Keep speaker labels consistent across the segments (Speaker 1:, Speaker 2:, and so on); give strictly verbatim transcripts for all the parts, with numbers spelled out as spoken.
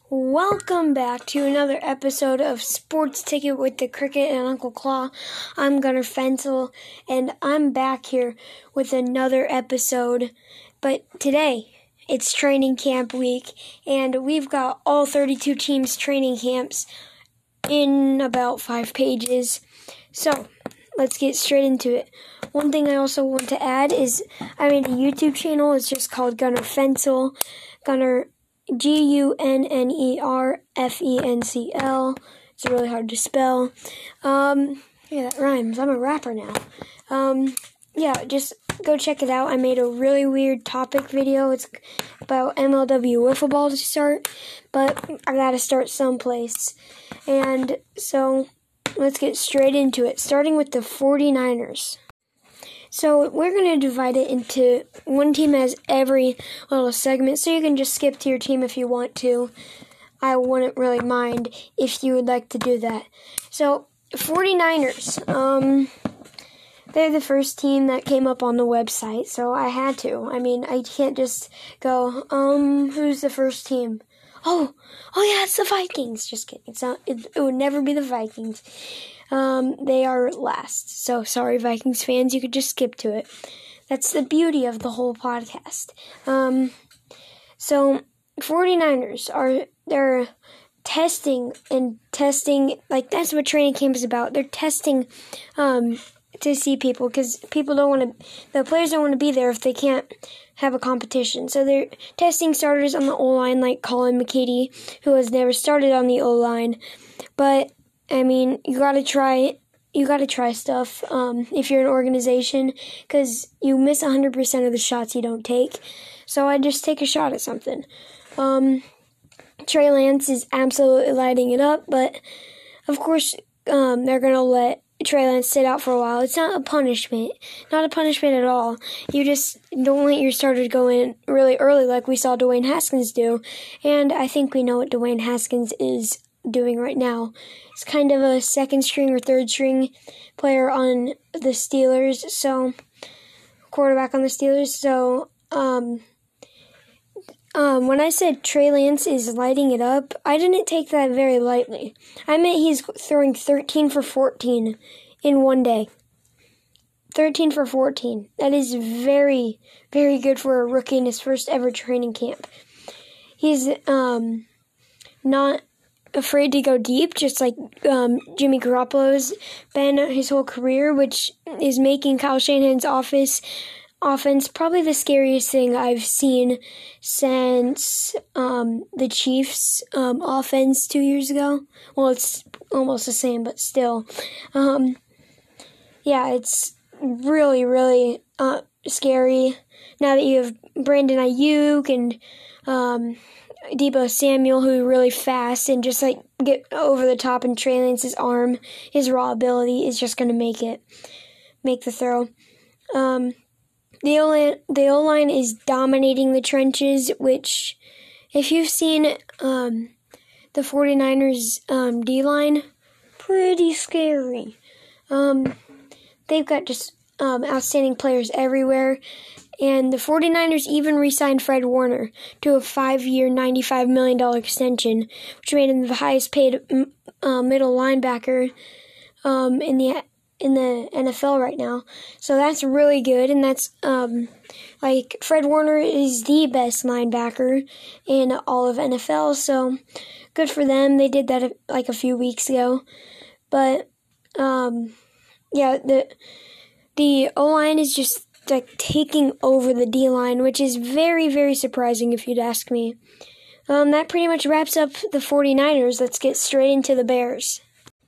Speaker 1: Welcome back to another episode of Sports Ticket with the Cricket and Uncle Claw. I'm Gunnar Fensel, and I'm back here with another episode. But today, it's training camp week, and we've got all thirty-two teams' training camps in about five pages. So, let's get straight into it. One thing I also want to add is I made a YouTube channel. It's just called Gunnar Fensel. Gunnar G U N N E R F E N C L. It's really hard to spell. Um, yeah, that rhymes. I'm a rapper now. Um, yeah, just go check it out. I made a really weird topic video. It's about M L W wiffle ball to start, but I gotta start someplace. And so, let's get straight into it, starting with the forty-niners. So we're going to divide it into one team has every little segment, so you can just skip to your team if you want to. I wouldn't really mind if you would like to do that. So, forty-niners, um, they're the first team that came up on the website, so I had to. I mean, I can't just go, um, who's the first team? Oh, oh yeah, it's the Vikings. Just kidding. It's not, it, it would never be the Vikings. Um, they are last. So, sorry, Vikings fans, you could just skip to it. That's the beauty of the whole podcast. Um, so, forty-niners are, they're testing and testing, like, that's what training camp is about. They're testing, um, to see people, because people don't want to, the players don't want to be there if they can't have a competition. So, they're testing starters on the O-line, like Colin McKitty, who has never started on the O-line. But, I mean, you gotta try, you gotta try stuff, um, if you're an organization, because you miss one hundred percent of the shots you don't take. So I just take a shot at something. Um, Trey Lance is absolutely lighting it up, but, of course, um, they're gonna let Trey Lance sit out for a while. It's not a punishment. Not a punishment at all. You just don't let your starter go in really early like we saw Dwayne Haskins do. And I think we know what Dwayne Haskins is doing right now. He's kind of a second string or third string player on the Steelers, so quarterback on the Steelers. So um, um, when I said Trey Lance is lighting it up, I didn't take that very lightly. I meant he's throwing thirteen for fourteen in one day. thirteen for fourteen. That is very, very good for a rookie in his first ever training camp. He's um, not afraid to go deep, just like um, Jimmy Garoppolo's been his whole career, which is making Kyle Shanahan's office offense probably the scariest thing I've seen since um, the Chiefs' um, offense two years ago. Well, it's almost the same, but still. Um, yeah, it's really, really uh, scary now that you have Brandon Ayuk and um, Deebo Samuel, who are really fast and just like get over the top, and Trey Lance's arm, his raw ability is just going to make it, make the throw. Um, the O-line, the O-line is dominating the trenches, which, if you've seen um, the forty-niners um, D-line, pretty scary. Um, they've got just um, outstanding players everywhere. And the forty-niners even re-signed Fred Warner to a five-year, ninety-five million dollars extension, which made him the highest-paid uh, middle linebacker um, in the in the N F L right now. So that's really good, and that's um, like Fred Warner is the best linebacker in all of N F L. So good for them. They did that like a few weeks ago, but um, yeah, the the O-line is just like taking over the D-line, which is very, very surprising if you'd ask me. Um, that pretty much wraps up the forty-niners. Let's get straight into the Bears.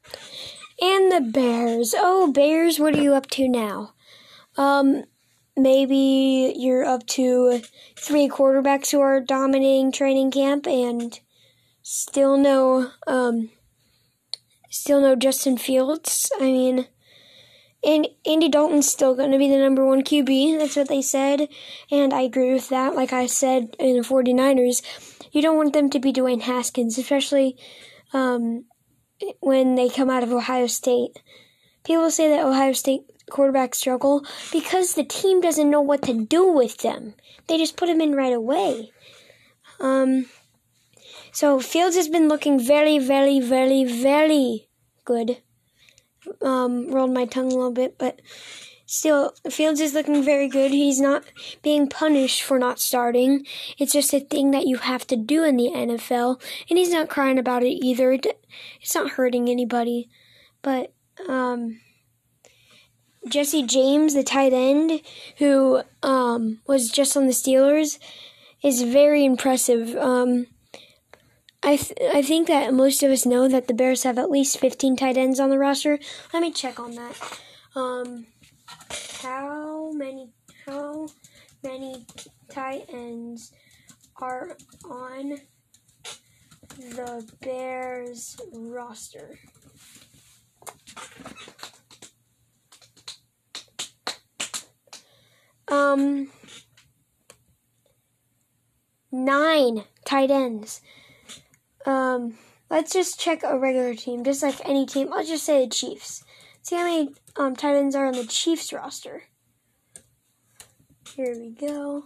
Speaker 1: And the Bears. Oh, Bears, what are you up to now? Um, maybe you're up to three quarterbacks who are dominating training camp and still no, um, still no Justin Fields. I mean, And Andy Dalton's still going to be the number one Q B. That's what they said. And I agree with that. Like I said in the forty-niners, you don't want them to be Dwayne Haskins, especially um, when they come out of Ohio State. People say that Ohio State quarterbacks struggle because the team doesn't know what to do with them. They just put them in right away. Um, So Fields has been looking very, very, very, very good. Um, rolled my tongue a little bit, but still, Fields is looking very good. He's not being punished for not starting. It's just a thing that you have to do in the N F L, and he's not crying about it either. It's not hurting anybody. But um, Jesse James, the tight end, who um, was just on the Steelers, is very impressive. Um, I th- I think that most of us know that the Bears have at least fifteen tight ends on the roster. Let me check on that. Um, how many how many tight ends are on the Bears roster? Um, nine tight ends. Um, let's just check a regular team, just like any team. I'll just say the Chiefs. See how many um, tight ends are on the Chiefs roster. Here we go.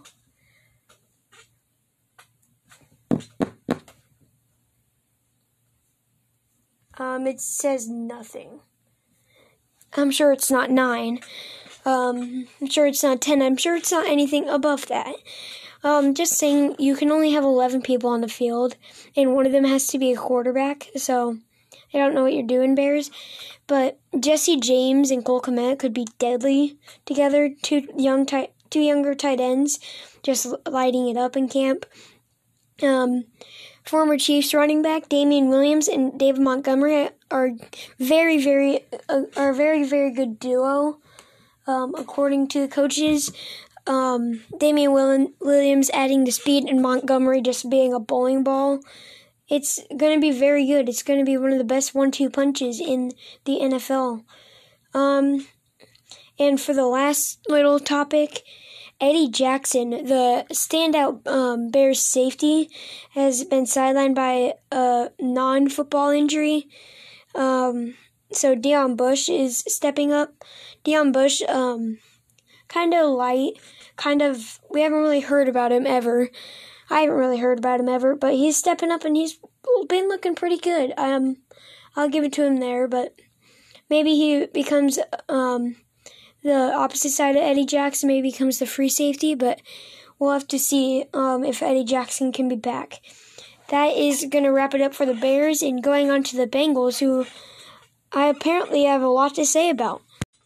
Speaker 1: Um, it says nothing. I'm sure it's not nine. Um, I'm sure it's not ten. I'm sure it's not anything above that. Um, just saying, you can only have eleven people on the field, and one of them has to be a quarterback, so I don't know what you're doing, Bears. But Jesse James and Cole Kmet could be deadly together, two young tight, two younger tight ends, just lighting it up in camp. Um, former Chiefs running back Damian Williams and David Montgomery are very, very, uh, are a very, very good duo, um, according to the coaches. Um, Damian Williams adding the speed and Montgomery just being a bowling ball. It's going to be very good. It's going to be one of the best one two punches in the N F L. Um, and for the last little topic, Eddie Jackson, the standout um, Bears safety, has been sidelined by a non-football injury. Um, so Deion Bush is stepping up. Deion Bush, um... kind of light, kind of, we haven't really heard about him ever. I haven't really heard about him ever, but he's stepping up and he's been looking pretty good. Um, I'll give it to him there, but maybe he becomes um, the opposite side of Eddie Jackson, maybe becomes the free safety, but we'll have to see um, if Eddie Jackson can be back. That is going to wrap it up for the Bears, and going on to the Bengals, who I apparently have a lot to say about.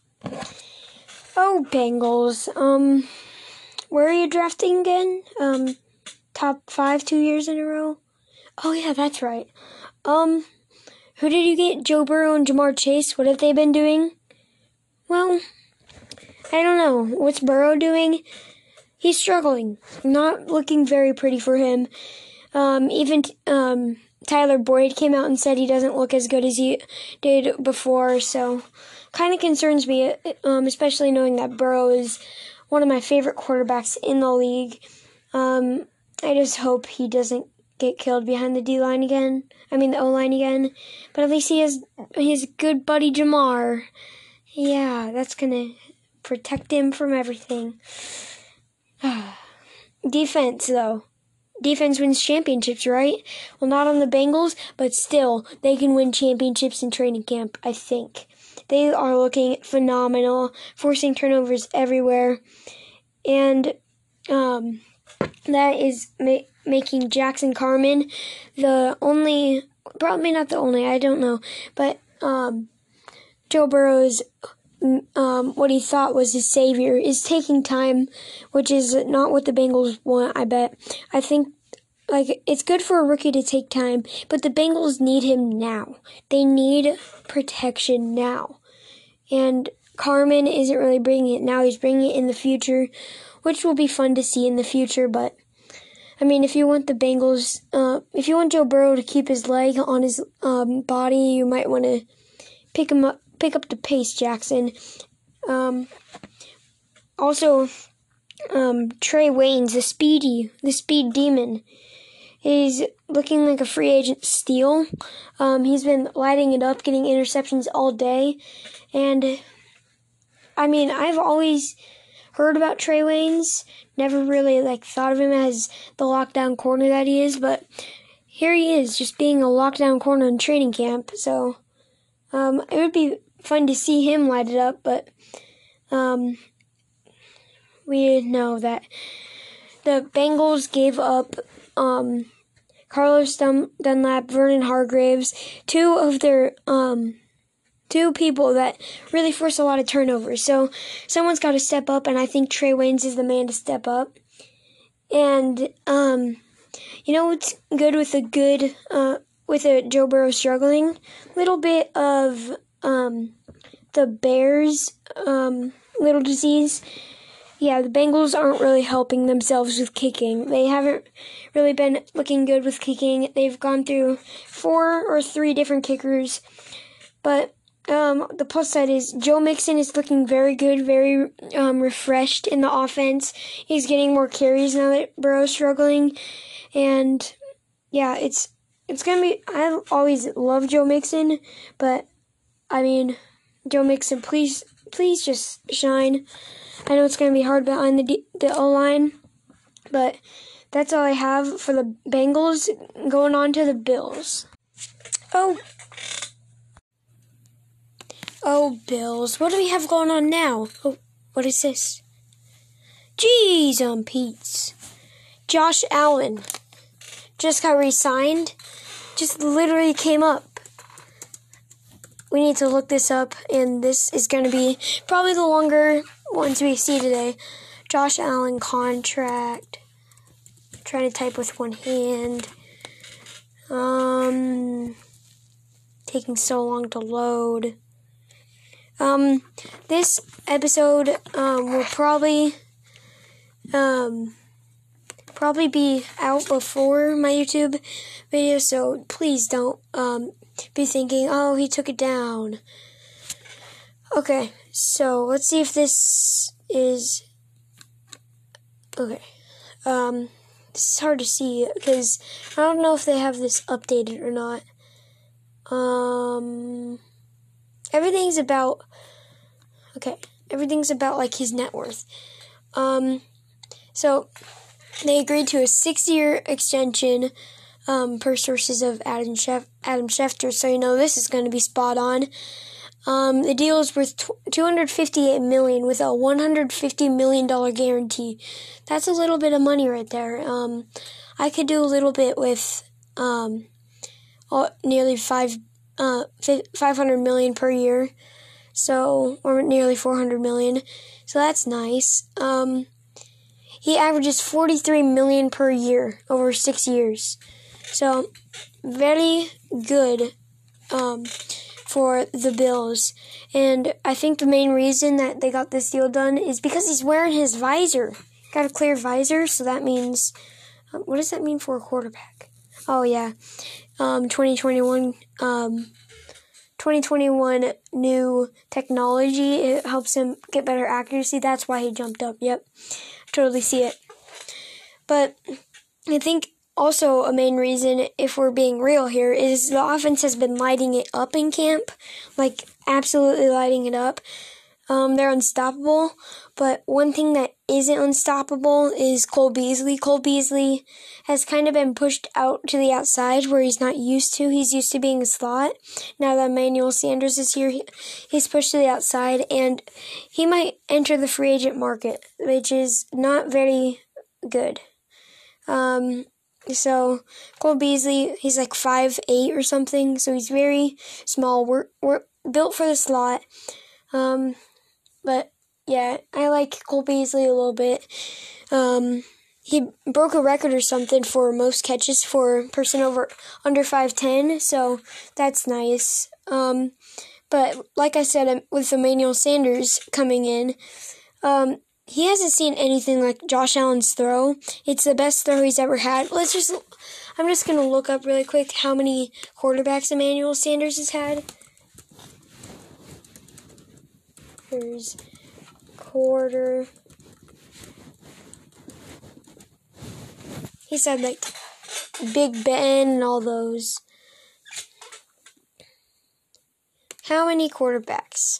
Speaker 1: Oh, Bengals. Um, where are you drafting again? Um, top five two years in a row? Oh, yeah, that's right. Um, who did you get? Joe Burrow and Jamar Chase. What have they been doing? Well, I don't know. What's Burrow doing? He's struggling. Not looking very pretty for him. Um, even, um, Tyler Boyd came out and said he doesn't look as good as he did before, so kind of concerns me, um, especially knowing that Burrow is one of my favorite quarterbacks in the league. Um, I just hope he doesn't get killed behind the D-line again. I mean, the O-line again. But at least he has his good buddy Jamar. Yeah, that's going to protect him from everything. Defense, though. Defense wins championships, right? Well, not on the Bengals, but still, they can win championships in training camp, I think. They are looking phenomenal, forcing turnovers everywhere. And um, that is ma- making Jackson Carman the only, probably not the only, I don't know, but um, Joe Burrow's Um, what he thought was his savior is taking time, which is not what the Bengals want, I bet. I think, like, it's good for a rookie to take time, but the Bengals need him now. They need protection now. And Carman isn't really bringing it now. He's bringing it in the future, which will be fun to see in the future, but I mean, if you want the Bengals, uh, if you want Joe Burrow to keep his leg on his um, body, you might want to pick him up. Pick up the pace, Jackson. Um, also, um, Trey Waynes, the speedy, the speed demon, is looking like a free agent steal. Um, he's been lighting it up, getting interceptions all day. And, I mean, I've always heard about Trey Waynes. Never really, like, thought of him as the lockdown corner that he is, but here he is, just being a lockdown corner in training camp. So um, it would be fun to see him light it up, but um, we know that the Bengals gave up um, Carlos Dun- Dunlap, Vernon Hargraves, two of their um, two people that really force a lot of turnovers. So someone's got to step up, and I think Trey Waynes is the man to step up. And um, you know what's good with a good uh, with a Joe Burrow struggling? Little bit of um, the Bears um, little disease. Yeah, the Bengals aren't really helping themselves with kicking. They haven't really been looking good with kicking. They've gone through four or three different kickers. But um, the plus side is Joe Mixon is looking very good, very um, refreshed in the offense. He's getting more carries now that Burrow's struggling. And, yeah, it's it's going to be... I always love Joe Mixon, but, I mean, Joe Mixon, please, please just shine. I know it's going to be hard behind the D- the O-line, but that's all I have for the Bengals. Going on to the Bills. Oh, oh, Bills. What do we have going on now? Oh, what is this? Jeez, um, Pete's. Josh Allen just got re-signed. Just literally came up. We need to look this up, and this is going to be probably the longer ones we see today. Josh Allen contract. I'm trying to type with one hand. Um, taking so long to load. Um, this episode um will probably um probably be out before my YouTube video, so please don't um be thinking, oh, he took it down. Okay, so let's see if this is... Okay. Um, this is hard to see because I don't know if they have this updated or not. Um, everything's about... Okay, everything's about, like, his net worth. Um, so they agreed to a six-year extension um, per sources of Adam Schef- Adam Schefter, so you know this is going to be spot on. Um, the deal is worth two hundred fifty-eight million dollars with a one hundred fifty million dollars guarantee. That's a little bit of money right there. Um, I could do a little bit with um, all, nearly five, uh, five hundred million dollars per year, so or nearly four hundred million dollars. So that's nice. Um, he averages forty-three million dollars per year over six years. So very good. Um, for the Bills. And I think the main reason that they got this deal done is because he's wearing his visor. Got a clear visor, so that means... Um, what does that mean for a quarterback? Oh, yeah. Um, twenty twenty-one... Um, twenty twenty-one new technology. It helps him get better accuracy. That's why he jumped up. Yep. Totally see it. But I think... Also, a main reason, if we're being real here, is the offense has been lighting it up in camp. Like, absolutely lighting it up. Um, they're unstoppable. But one thing that isn't unstoppable is Cole Beasley. Cole Beasley has kind of been pushed out to the outside where he's not used to. He's used to being a slot. Now that Emmanuel Sanders is here, he, he's pushed to the outside. And he might enter the free agent market, which is not very good. Um... So, Cole Beasley, he's like five eight or something, so he's very small. We're, we're built for the slot. Um, but, yeah, I like Cole Beasley a little bit. Um, he broke a record or something for most catches for a person over under five ten, so that's nice. Um, but, like I said, with Emmanuel Sanders coming in, um, he hasn't seen anything like Josh Allen's throw. It's the best throw he's ever had. Let's just, I'm just going to look up really quick how many quarterbacks Emmanuel Sanders has had. Here's quarter. He's had like Big Ben and all those. How many quarterbacks?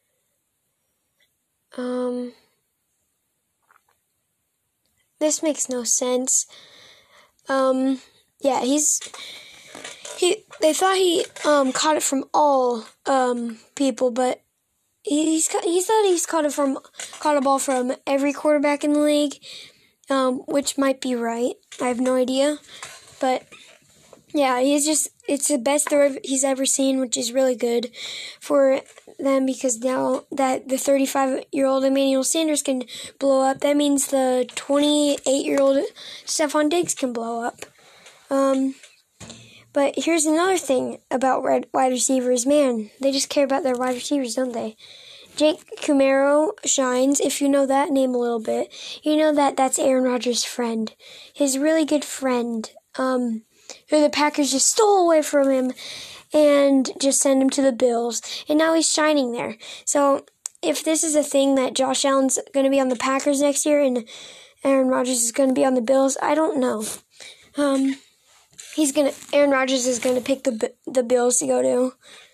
Speaker 1: Um... This makes no sense. Um, yeah, he's he. They thought he um caught it from all um people, but he's he thought he's caught it from caught a ball from every quarterback in the league, um, which might be right. I have no idea, but yeah, he's just it's the best throw he's ever seen, which is really good for them because now that the thirty-five-year-old Emmanuel Sanders can blow up, that means the twenty-eight-year-old Stephon Diggs can blow up. Um, but here's another thing about wide receivers. Man, they just care about their wide receivers, don't they? Jake Kumerow shines. If you know that name a little bit, you know that that's Aaron Rodgers' friend. His really good friend, um, who the Packers just stole away from him and just sent him to the Bills. And now he's shining there. So if this is a thing that Josh Allen's going to be on the Packers next year and Aaron Rodgers is going to be on the Bills, I don't know. Um, he's gonna. Aaron Rodgers is going to pick the the Bills to go to.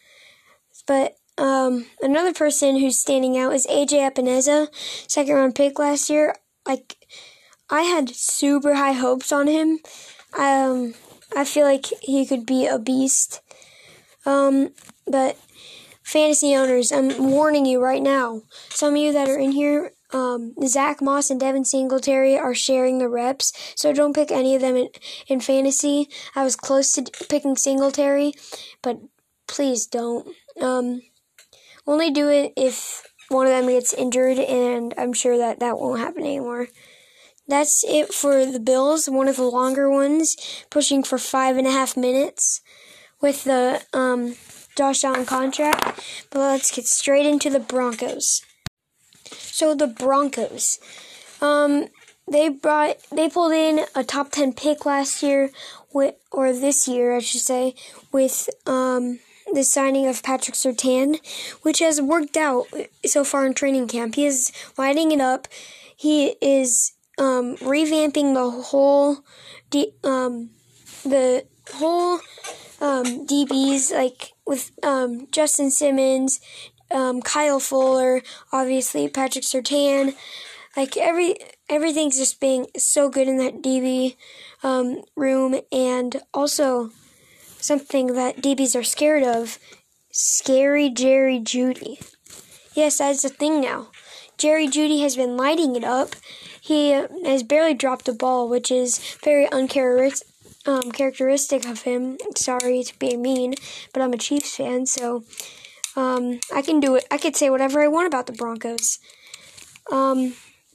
Speaker 1: But um, another person who's standing out is A J Epineza, second round pick last year. Like, I had super high hopes on him. Um, I feel like he could be a beast. Um, but fantasy owners, I'm warning you right now. Some of you that are in here, um, Zach Moss and Devin Singletary are sharing the reps, so don't pick any of them in, in fantasy. I was close to picking Singletary, but please don't. Um, only do it if one of them gets injured, and I'm sure that that won't happen anymore. That's it for the Bills, one of the longer ones, pushing for five and a half minutes with the um, Josh Allen contract. But let's get straight into the Broncos. So the Broncos, um, they brought, they pulled in a top ten pick last year, with, or this year, I should say, with um, the signing of Patrick Surtain, which has worked out so far in training camp. He is lighting it up. He is um, revamping the whole, D, um, the whole um, D Bs, like with um, Justin Simmons, Um, Kyle Fuller, obviously Patrick Surtain, like every everything's just being so good in that D B um, room, and also something that D Bs are scared of: Scary Jerry Jeudy. Yes, that's a thing now. Jerry Jeudy has been lighting it up. He has barely dropped a ball, which is very uncharacteristic. Um, characteristic of him. Sorry to be mean, but I'm a Chiefs fan, so. Um, I can do it. I could say whatever I want about the Broncos. Um,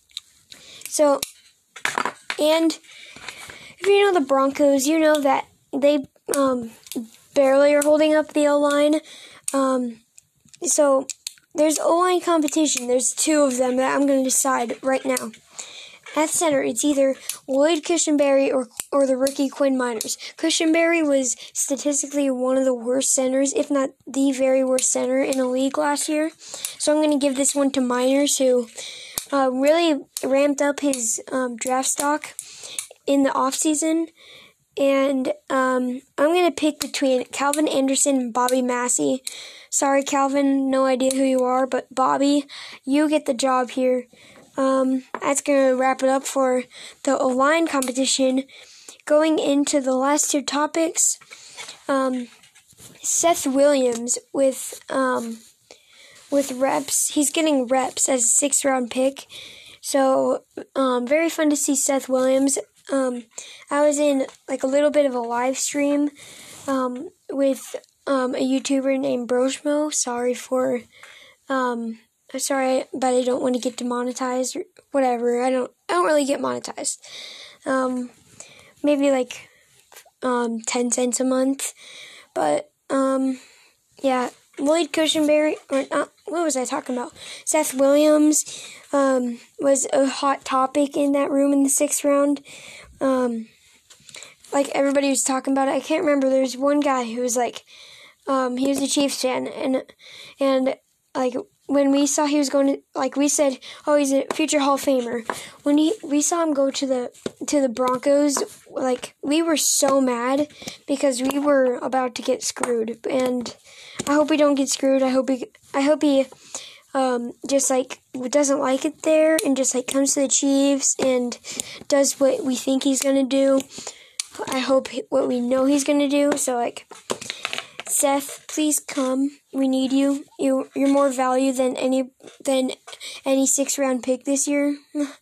Speaker 1: so, and if you know the Broncos, you know that they um, barely are holding up the O-line. Um, so, there's O-line competition. There's two of them that I'm going to decide right now. At center, it's either Lloyd Cushenberry or or the rookie Quinn Miners. Cushenberry was statistically one of the worst centers, if not the very worst center in the league last year. So I'm going to give this one to Miners, who uh, really ramped up his um, draft stock in the offseason. And um, I'm going to pick between Calvin Anderson and Bobby Massey. Sorry, Calvin, no idea who you are, but Bobby, you get the job here. Um, that's going to wrap it up for the O-line competition. Going into the last two topics, um, Seth Williams with um, with reps. He's getting reps as a sixth-round pick. So, um, very fun to see Seth Williams. Um, I was in, like, a little bit of a live stream um, with um, a YouTuber named Broshmo. Sorry for... Um, Sorry, but I don't want to get demonetized or whatever. I don't. I don't really get monetized. Um, maybe like um ten cents a month, but um, yeah. Lloyd Cushenberry, or not? What was I talking about? Seth Williams, um, was a hot topic in that room in the sixth round. Um, like everybody was talking about it. I can't remember. There's one guy who was like, um, he was a Chiefs fan, and and like. When we saw he was going to, like we said, oh, he's a future Hall of Famer. When he, we saw him go to the to the Broncos, like, we were so mad because we were about to get screwed. And I hope we don't get screwed. I hope he, I hope he, um, just like doesn't like it there and just like comes to the Chiefs and does what we think he's gonna do. I hope what we know he's going to do. So, like, Seth, please come. We need you. You you're more value than any than any six round pick this year.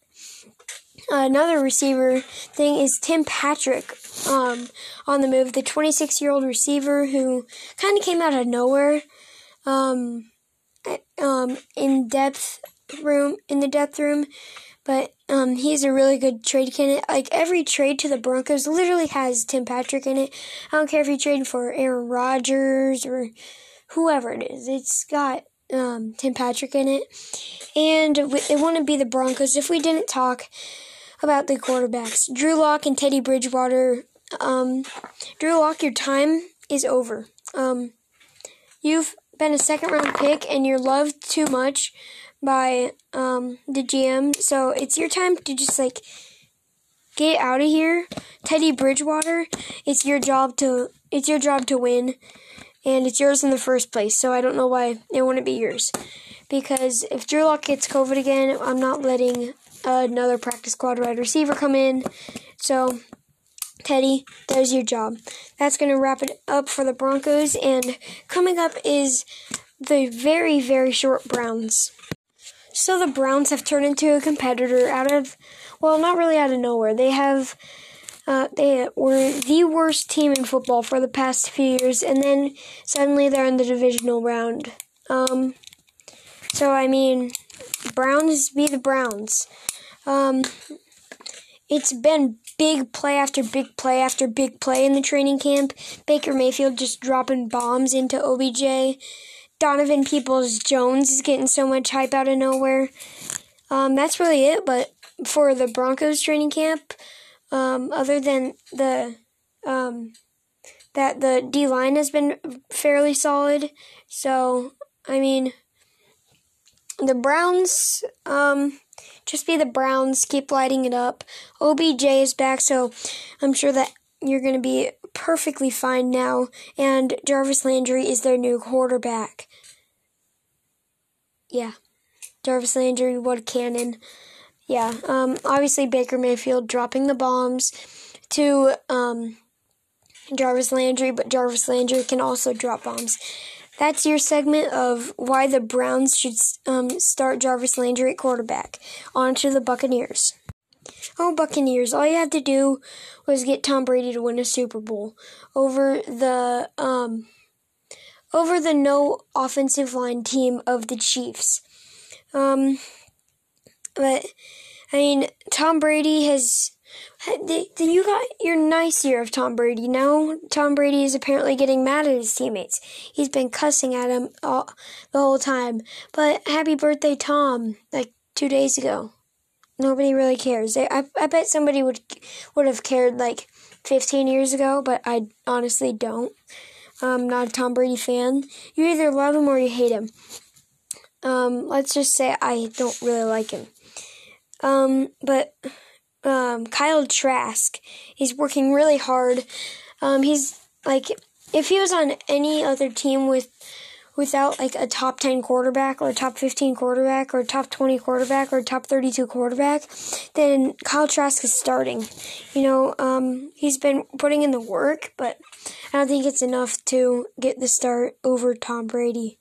Speaker 1: Another receiver thing is Tim Patrick um, on the move, the twenty-six-year-old receiver who kind of came out of nowhere um, um, in depth room in the depth room, but um, he's a really good trade candidate. Like every trade to the Broncos literally has Tim Patrick in it. I don't care if you trade for Aaron Rodgers or whoever it is. It's got um, Tim Patrick in it, and it wouldn't be the Broncos if we didn't talk about the quarterbacks. Drew Lock and Teddy Bridgewater. Um, Drew Lock, your time is over. Um, you've been a second-round pick, and you're loved too much by um, the G M, so it's your time to just, like, get out of here. Teddy Bridgewater, it's your job to it's your job to win, and it's yours in the first place, so I don't know why it wouldn't be yours. Because if Drew Lock gets COVID again, I'm not letting another practice squad wide receiver come in. So, Teddy, there's your job. That's going to wrap it up for the Broncos. And coming up is the very, very short Browns. So the Browns have turned into a competitor out of, well, not really out of nowhere. They have, uh, they were the worst team in football for the past few years. And then suddenly they're in the divisional round. Um, so, I mean, Browns be the Browns. Um, it's been big play after big play after big play in the training camp. Baker Mayfield just dropping bombs into O B J. Donovan Peoples-Jones is getting so much hype out of nowhere. Um, that's really it, but for the Broncos training camp, um, other than the, um, that the D-line has been fairly solid. So, I mean, the Browns, um... just be the Browns, keep lighting it up. O B J is back, so I'm sure that you're going to be perfectly fine now. And Jarvis Landry is their new quarterback. Yeah. Jarvis Landry, what a cannon. Yeah. Um, obviously, Baker Mayfield dropping the bombs to um, Jarvis Landry, but Jarvis Landry can also drop bombs. That's your segment of why the Browns should um, start Jarvis Landry at quarterback. On to the Buccaneers. Oh, Buccaneers, all you had to do was get Tom Brady to win a Super Bowl over the um, over the no offensive line team of the Chiefs. Um, but, I mean, Tom Brady has... Then you got your nice year of Tom Brady. Now Tom Brady is apparently getting mad at his teammates. He's been cussing at him all, the whole time. But happy birthday, Tom, like two days ago. Nobody really cares. I, I bet somebody would would have cared like fifteen years ago, but I honestly don't. I'm not a Tom Brady fan. You either love him or you hate him. Um, let's just say I don't really like him. Um, but... Um, Kyle Trask, he's working really hard. Um, he's, like, if he was on any other team with, without, like, a top ten quarterback or a top fifteen quarterback or a top twenty quarterback or a top thirty-two quarterback, then Kyle Trask is starting. You know, um, he's been putting in the work, but I don't think it's enough to get the start over Tom Brady.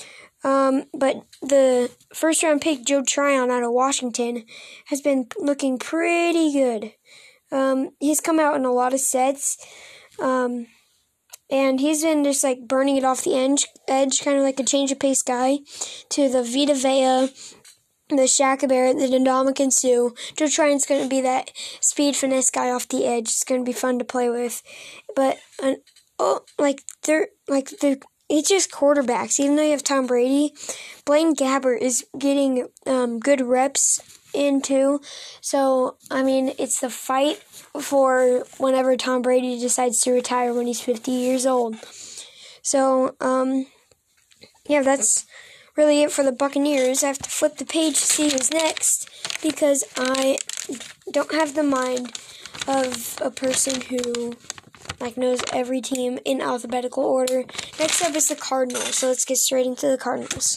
Speaker 1: Um, but the first-round pick, Joe Tryon out of Washington, has been looking pretty good. Um, he's come out in a lot of sets, um, and he's been just, like, burning it off the edge, edge kind of like a change-of-pace guy, to the Vita Vea, the Shaq Barrett, the Ndamukong Suh. Joe Tryon's going to be that speed finesse guy off the edge. It's going to be fun to play with. But, uh, oh, like, they're, like, the... It's just quarterbacks. Even though you have Tom Brady, Blaine Gabbert is getting um, good reps in too. So, I mean, it's the fight for whenever Tom Brady decides to retire when he's fifty years old. So, um, yeah, that's really it for the Buccaneers. I have to flip the page to see who's next because I don't have the mind of a person who... like, knows every team in alphabetical order. Next up is the Cardinals, so let's get straight into the Cardinals.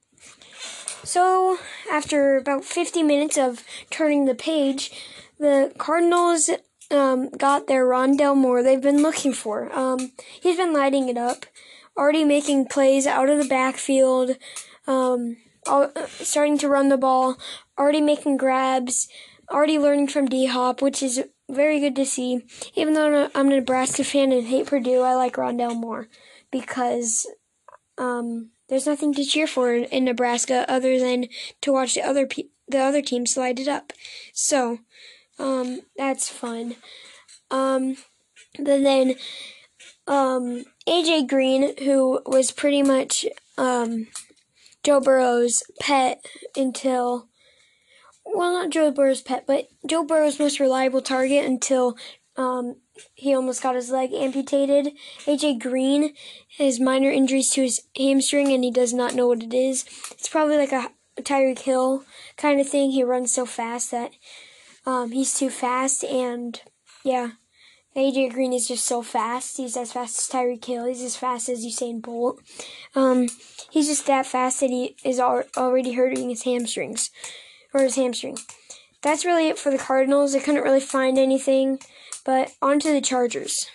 Speaker 1: So, after about fifty minutes of turning the page, the Cardinals um, got their Rondell Moore they've been looking for. Um, he's been lighting it up, already making plays out of the backfield, um, all, starting to run the ball, already making grabs, already learning from D-Hop, which is very good to see. Even though I'm a Nebraska fan and hate Purdue, I like Rondell Moore because um, there's nothing to cheer for in, in Nebraska other than to watch the other pe- the other team slide it up. So um, that's fun. Um, but then um, A J Green, who was pretty much um, Joe Burrow's pet until, well, not Joe Burrow's pet, but Joe Burrow's most reliable target until um, he almost got his leg amputated. A J Green has minor injuries to his hamstring, and he does not know what it is. It's probably like a Tyreek Hill kind of thing. He runs so fast that um, he's too fast, and yeah, A J Green is just so fast. He's as fast as Tyreek Hill. He's as fast as Usain Bolt. Um, he's just that fast that he is al- already hurting his hamstrings, or his hamstring. That's really it for the Cardinals. I couldn't really find anything, but on to the Chargers.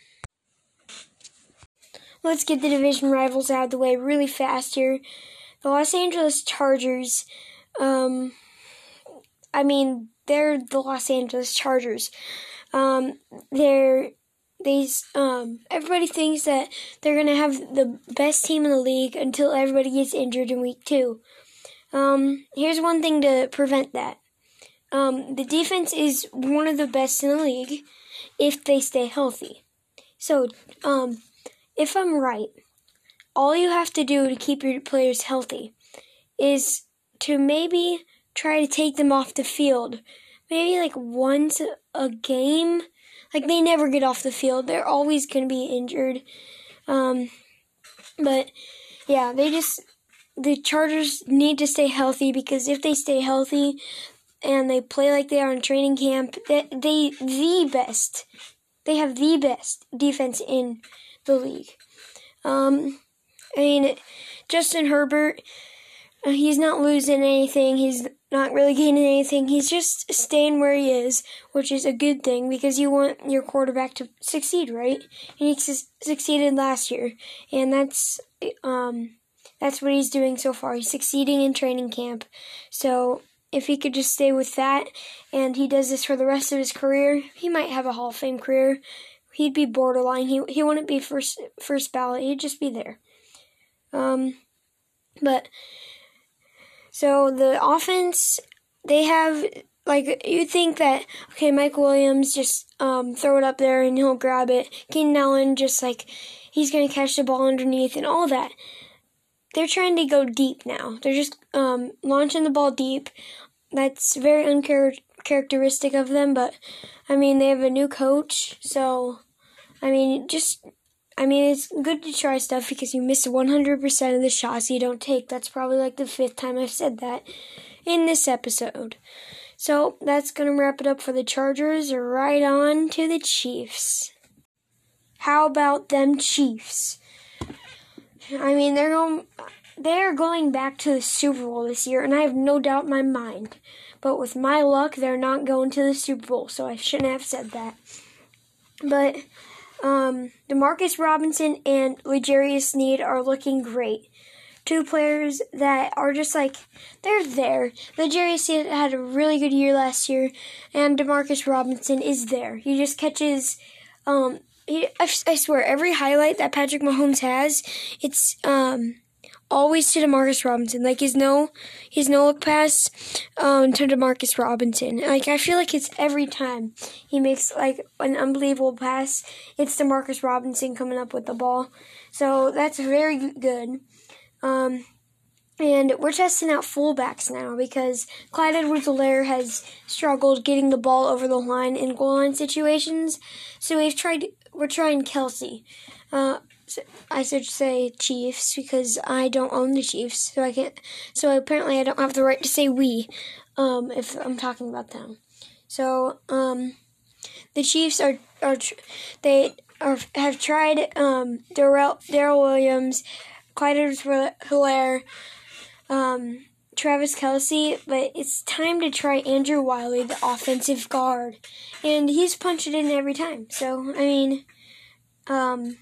Speaker 1: Let's get the division rivals out of the way really fast here. The Los Angeles Chargers, um, I mean, they're the Los Angeles Chargers. Um, they're, these, um, everybody thinks that they're going to have the best team in the league until everybody gets injured in week two. Um, here's one thing to prevent that. Um, the defense is one of the best in the league if they stay healthy. So, um, if I'm right, all you have to do to keep your players healthy is to maybe try to take them off the field. Maybe like once a game. Like they never get off the field. They're always going to be injured. Um, but yeah, they just, the Chargers need to stay healthy because if they stay healthy and they play like they are in training camp, they, they the best, they have the best defense in the league. Um, I mean, Justin Herbert, uh, he's not losing anything. He's not really gaining anything. He's just staying where he is, which is a good thing because you want your quarterback to succeed, right? And he su- succeeded last year, and that's um that's what he's doing so far. He's succeeding in training camp. So if he could just stay with that, and he does this for the rest of his career, he might have a Hall of Fame career. He'd be borderline. He he wouldn't be first first ballot. He'd just be there. Um, but so the offense, they have, like, you think that, okay, Mike Williams, just um, throw it up there and he'll grab it. Keenan Allen, just like, he's going to catch the ball underneath and all that. They're trying to go deep now. They're just um, launching the ball deep. That's very uncharacteristic of them, but, I mean, they have a new coach, so, I mean, just... I mean, it's good to try stuff because you miss one hundred percent of the shots you don't take. That's probably like the fifth time I've said that in this episode. So that's going to wrap it up for the Chargers. Right on to the Chiefs. How about them Chiefs? I mean, they're going, they're going back to the Super Bowl this year, and I have no doubt in my mind. But with my luck, they're not going to the Super Bowl, so I shouldn't have said that. But... Um, Demarcus Robinson and L'Jarius Sneed are looking great. Two players that are just like, they're there. L'Jarius Sneed had a really good year last year, and Demarcus Robinson is there. He just catches, um, he, I, I swear, every highlight that Patrick Mahomes has, it's, um, always to Demarcus Robinson. Like, his no, his no look pass, um, to Demarcus Robinson. Like, I feel like it's every time he makes, like, an unbelievable pass, it's Demarcus Robinson coming up with the ball. So, that's very good. Um, and we're testing out fullbacks now because Clyde Edwards-Helaire has struggled getting the ball over the line in goal line situations. So, we've tried, we're trying Kelsey. Uh, I should say Chiefs because I don't own the Chiefs, so I can't. So apparently, I don't have the right to say we, um, if I'm talking about them. So, um, the Chiefs are are they are have tried um Darrell Darrell Williams, Clyde Edwards-Helaire, um, Travis Kelce, but it's time to try Andrew Wiley, the offensive guard. And he's punched it in every time. So, I mean, um,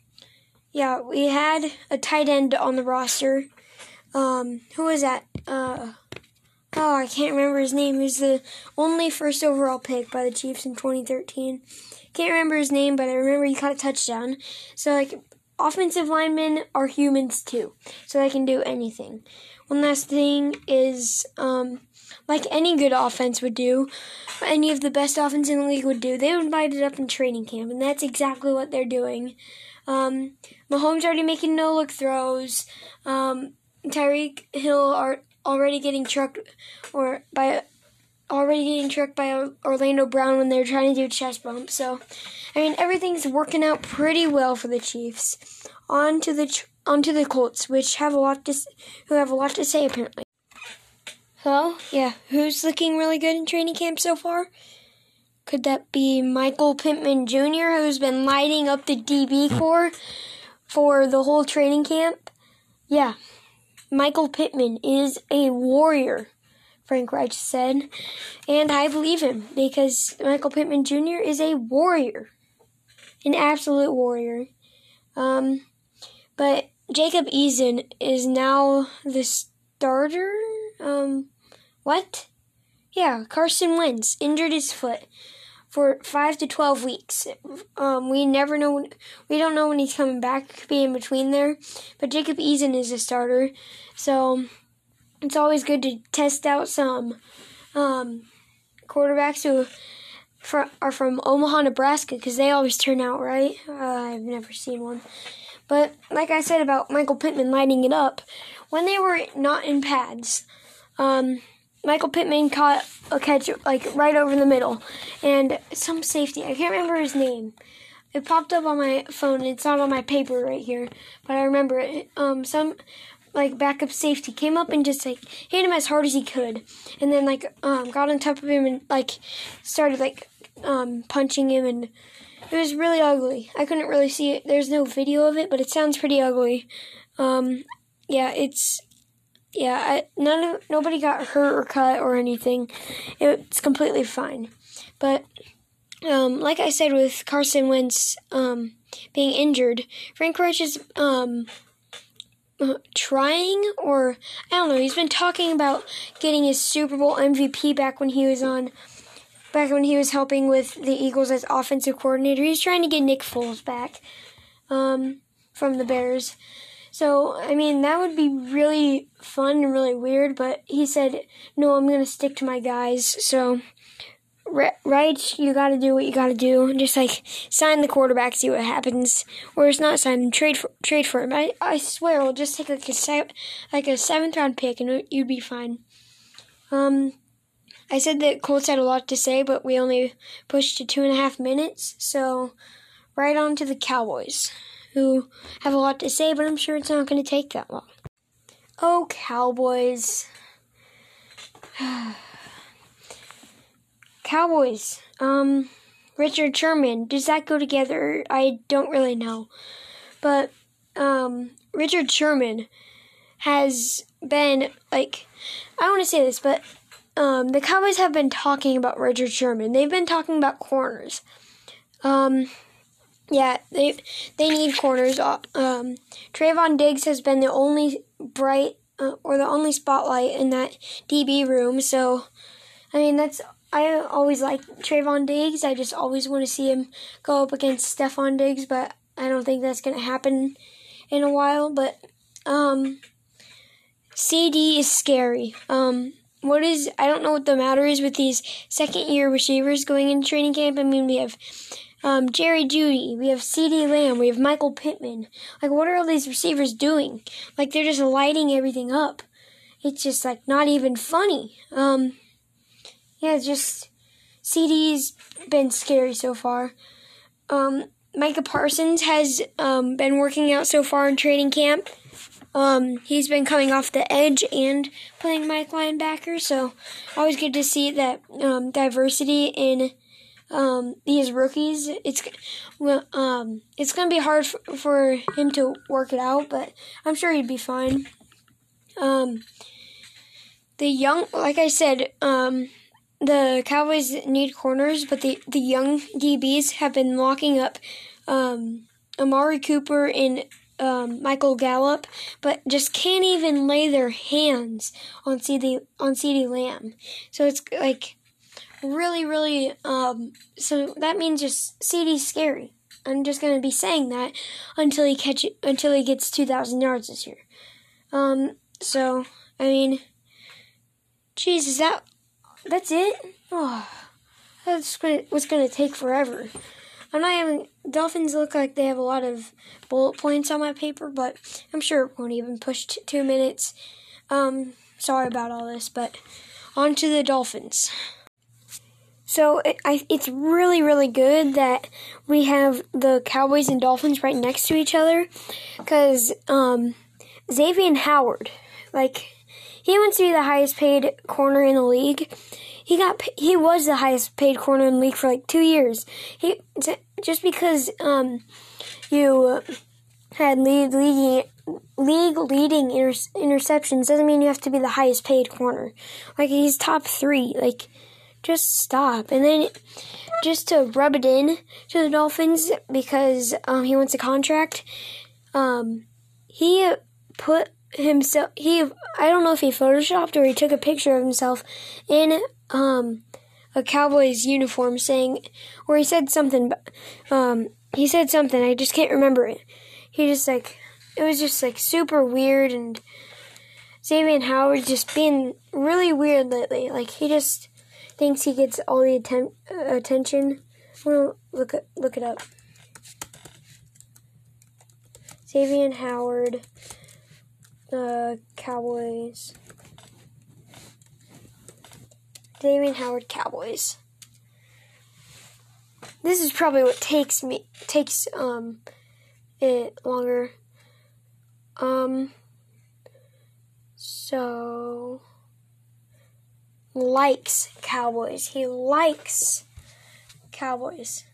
Speaker 1: yeah, we had a tight end on the roster. Um, who was that? Uh, oh, I can't remember his name. He was the only first overall pick by the Chiefs in twenty thirteen. Can't remember his name, but I remember he caught a touchdown. So, like, offensive linemen are humans too, so they can do anything. One last thing is, um, like any good offense would do, any of the best offense in the league would do, they would light it up in training camp, and that's exactly what they're doing. Um, Mahomes already making no-look throws. Um, Tyreek Hill are already getting trucked, or by already getting trucked by Orlando Brown when they're trying to do chest bump. So, I mean, everything's working out pretty well for the Chiefs. On to the on to the Colts, which have a lot to who have a lot to say apparently. So, yeah, who's looking really good in training camp so far? Could that be Michael Pittman Junior, who's been lighting up the D B corps for the whole training camp? Yeah, Michael Pittman is a warrior, Frank Reich said, and I believe him because Michael Pittman Junior is a warrior, an absolute warrior. Um, but Jacob Eason is now the starter. Um, what? Yeah, Carson Wentz injured his foot for five to twelve weeks. Um, we never know. We don't know when he's coming back. Could be in between there. But Jacob Eason is a starter, so it's always good to test out some um, quarterbacks who fr- are from Omaha, Nebraska, because they always turn out right. Uh, I've never seen one. But like I said about Michael Pittman lighting it up, when they were not in pads, um, Michael Pittman caught a catch like right over the middle, and some safety, I can't remember his name. It popped up on my phone, and it's not on my paper right here, but I remember it. Um, some like backup safety came up and just like hit him as hard as he could, and then like um got on top of him and like started like um punching him, and it was really ugly. I couldn't really see it. There's no video of it, but it sounds pretty ugly. Um, yeah, it's. Yeah, I, none of nobody got hurt or cut or anything. It's completely fine. But um, like I said, with Carson Wentz um, being injured, Frank Reich is um, trying, or I don't know. He's been talking about getting his Super Bowl M V P back when he was on, back when he was helping with the Eagles as offensive coordinator. He's trying to get Nick Foles back um, from the Bears. So, I mean, that would be really fun and really weird, but he said, no, I'm going to stick to my guys. So, right, you got to do what you got to do. Just, like, sign the quarterback, see what happens. Or it's not sign him, trade for, trade for him. I, I swear, we'll just take, like, a, se- like a seventh-round pick, and you'd be fine. Um, I said that Colts had a lot to say, but we only pushed to two and a half minutes. So, right on to the Cowboys, who have a lot to say, but I'm sure it's not going to take that long. Oh, Cowboys. Cowboys. Um, Richard Sherman. Does that go together? I don't really know. But, um, Richard Sherman has been, like, I don't want to say this, but, um, the Cowboys have been talking about Richard Sherman. They've been talking about corners. Um... Yeah, they they need corners. Um, Trayvon Diggs has been the only bright uh, or the only spotlight in that D B room. So, I mean, that's I always like Trayvon Diggs. I just always want to see him go up against Stephon Diggs, but I don't think that's going to happen in a while. But um, C D is scary. Um, what is I don't know what the matter is with these second year receivers going into training camp. I mean, we have. Um, Jerry Jeudy, we have CeeDee Lamb, we have Michael Pittman. Like, what are all these receivers doing? Like, they're just lighting everything up. It's just, like, not even funny. Um, yeah, it's just, C D's been scary so far. Um, Micah Parsons has, um, been working out so far in training camp. Um, he's been coming off the edge and playing Mike linebacker, so always good to see that, um, diversity in Um, these rookies. It's well, um, it's gonna be hard for, for him to work it out, but I'm sure he'd be fine. Um, the young, like I said, um, the Cowboys need corners, but the, the young D Bs have been locking up um, Amari Cooper and um, Michael Gallup, but just can't even lay their hands on CeeDee on CeeDee Lamb. So it's like really, really. Um, so that means just CeeDee's scary. I'm just gonna be saying that until he catch it, until he gets two thousand yards this year. Um, so I mean, geez, is that that's it? Oh, that's gonna, what's gonna take forever. I'm not even. Dolphins look like they have a lot of bullet points on my paper, but I'm sure it won't even push t- two minutes. Um, sorry about all this, but on to the Dolphins. So it, I, it's really, really good that we have the Cowboys and Dolphins right next to each other, because um, Xavier Howard, like, he wants to be the highest paid corner in the league. He got he was the highest paid corner in the league for like two years. He just because um, you had lead league league leading inter, interceptions doesn't mean you have to be the highest paid corner. Like, he's top three. Like, just stop. And then just to rub it in to the Dolphins, because um, he wants a contract. Um, he put himself. He I don't know if he photoshopped or he took a picture of himself in um a Cowboys uniform, saying, or he said something. Um, he said something. I just can't remember it. He just like it was just like super weird, and Xavier Howard's just being really weird lately. Like, he just thinks he gets all the atten- uh, attention. Well, look it look it up. Xavier Howard. Uh, Cowboys. Xavier Howard Cowboys. This is probably what takes me takes um it longer. Um. So likes Cowboys. He likes Cowboys.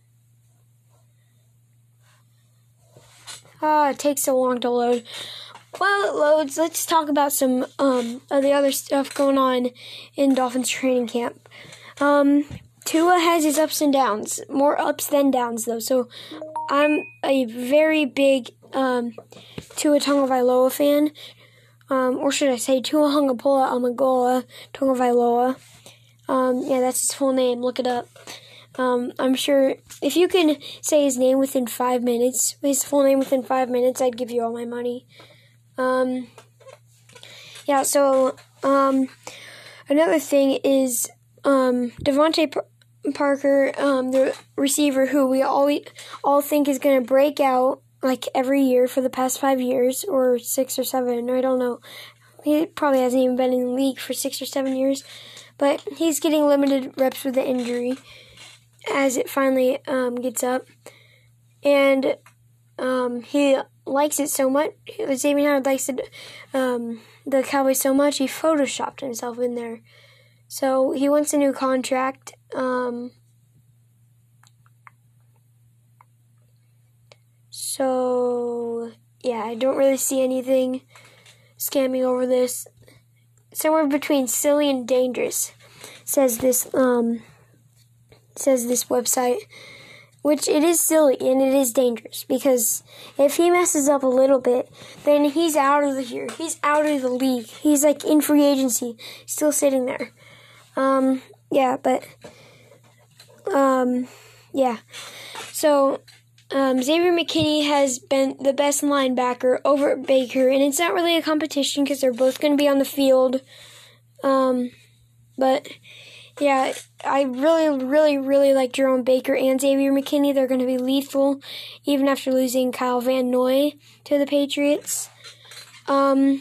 Speaker 1: Ah, it takes so long to load. While it loads, let's talk about some um, of the other stuff going on in Dolphins training camp. Um, Tua has his ups and downs. More ups than downs, though. So I'm a very big um, Tua Tagovailoa fan. Um, or should I say Tua Hungapola Amagola Tagovailoa. Um, yeah, that's his full name. Look it up. Um, I'm sure if you can say his name within five minutes, his full name within five minutes, I'd give you all my money. Um, yeah, so, um, another thing is, um, Devontae P- Parker, um, the receiver who we all, all think is going to break out, like, every year for the past five years, or six or seven, I don't know. He probably hasn't even been in the league for six or seven years, but he's getting limited reps with the injury as it finally, um, gets up, and, um, he likes it so much. Xavier Howard likes it, um, the Cowboys so much, he photoshopped himself in there. So he wants a new contract. Um, so yeah, I don't really see anything scamming over this. Somewhere between silly and dangerous, says this. Um, says this website. Which it is silly and it is dangerous, because if he messes up a little bit, then he's out of the here. He's out of the league. He's like in free agency, still sitting there. Um, yeah, but um, yeah. So um, Xavier McKinney has been the best linebacker over at Baker, and it's not really a competition because they're both going to be on the field. Um, but yeah, I really, really, really like Jerome Baker and Xavier McKinney. They're going to be lethal, even after losing Kyle Van Noy to the Patriots. Um,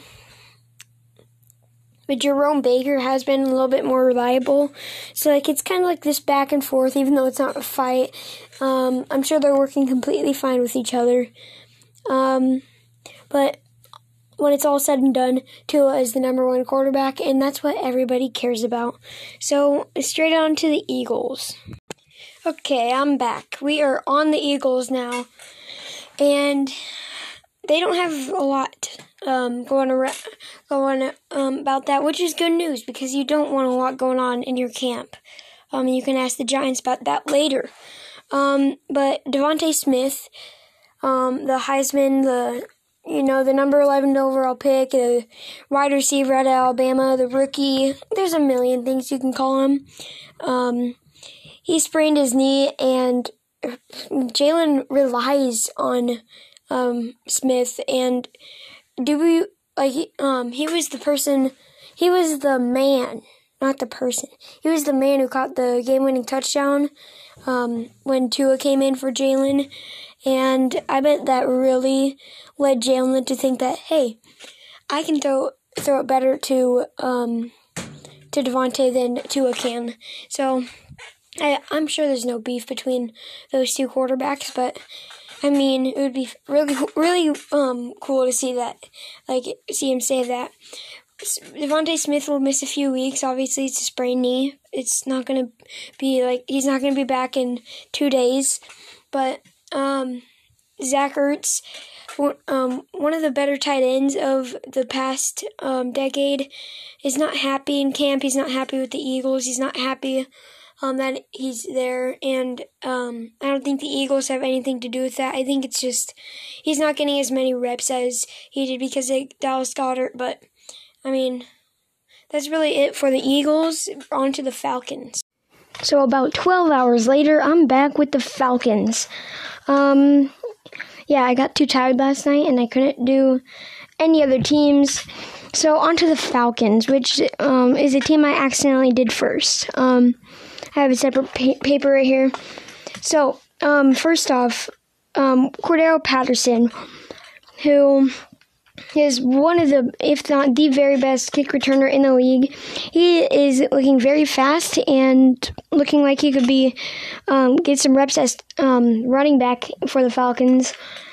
Speaker 1: but Jerome Baker has been a little bit more reliable. So, like, it's kind of like this back and forth, even though it's not a fight. Um, I'm sure they're working completely fine with each other. Um, but when it's all said and done, Tua is the number one quarterback, and that's what everybody cares about. So, straight on to the Eagles. Okay, I'm back. We are on the Eagles now, and they don't have a lot um, going around, going um, about that, which is good news because you don't want a lot going on in your camp. Um, you can ask the Giants about that later. Um, but Devontae Smith, um, the Heisman, the you know the number eleven overall pick, the wide receiver out of Alabama, the rookie. There's a million things you can call him. Um, he sprained his knee, and Jalen relies on um, Smith. And do we like? Um, he was the person. He was the man, not the person. He was the man who caught the game-winning touchdown um, when Tua came in for Jalen. And I bet that really led Jalen to think that, hey, I can throw throw it better to um, to Devontae than Tua can. So I, I'm sure there's no beef between those two quarterbacks, but I mean, it would be really, really um, cool to see that, like, see him say that. Devontae Smith will miss a few weeks. Obviously, it's a sprained knee. It's not going to be, like, he's not going to be back in two days. But um, Zach Ertz, um, one of the better tight ends of the past um, decade, is not happy in camp. He's not happy with the Eagles. He's not happy um, that he's there. And um, I don't think the Eagles have anything to do with that. I think it's just he's not getting as many reps as he did because of Dallas Goedert. But I mean, that's really it for the Eagles. On to the Falcons. So about twelve hours later, I'm back with the Falcons. Um, yeah, I got too tired last night, and I couldn't do any other teams. So on to the Falcons, which um, is a team I accidentally did first. Um, I have a separate pa- paper right here. So um, first off, um, Cordarrelle Patterson, who is one of the, if not the very best kick returner in the league. He is looking very fast and looking like he could be um, get some reps as um, running back for the Falcons,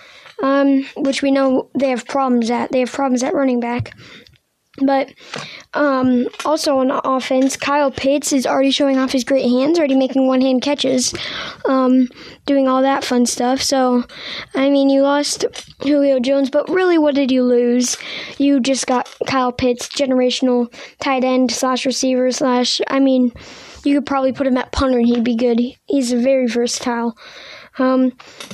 Speaker 1: um, which we know they have problems at. They have problems at running back. But um, also on offense, Kyle Pitts is already showing off his great hands, already making one-hand catches, um, doing all that fun stuff. So, I mean, you lost Julio Jones, but really what did you lose? You just got Kyle Pitts, generational tight end slash receiver slash, I mean, you could probably put him at punter and he'd be good. He's very versatile. Um,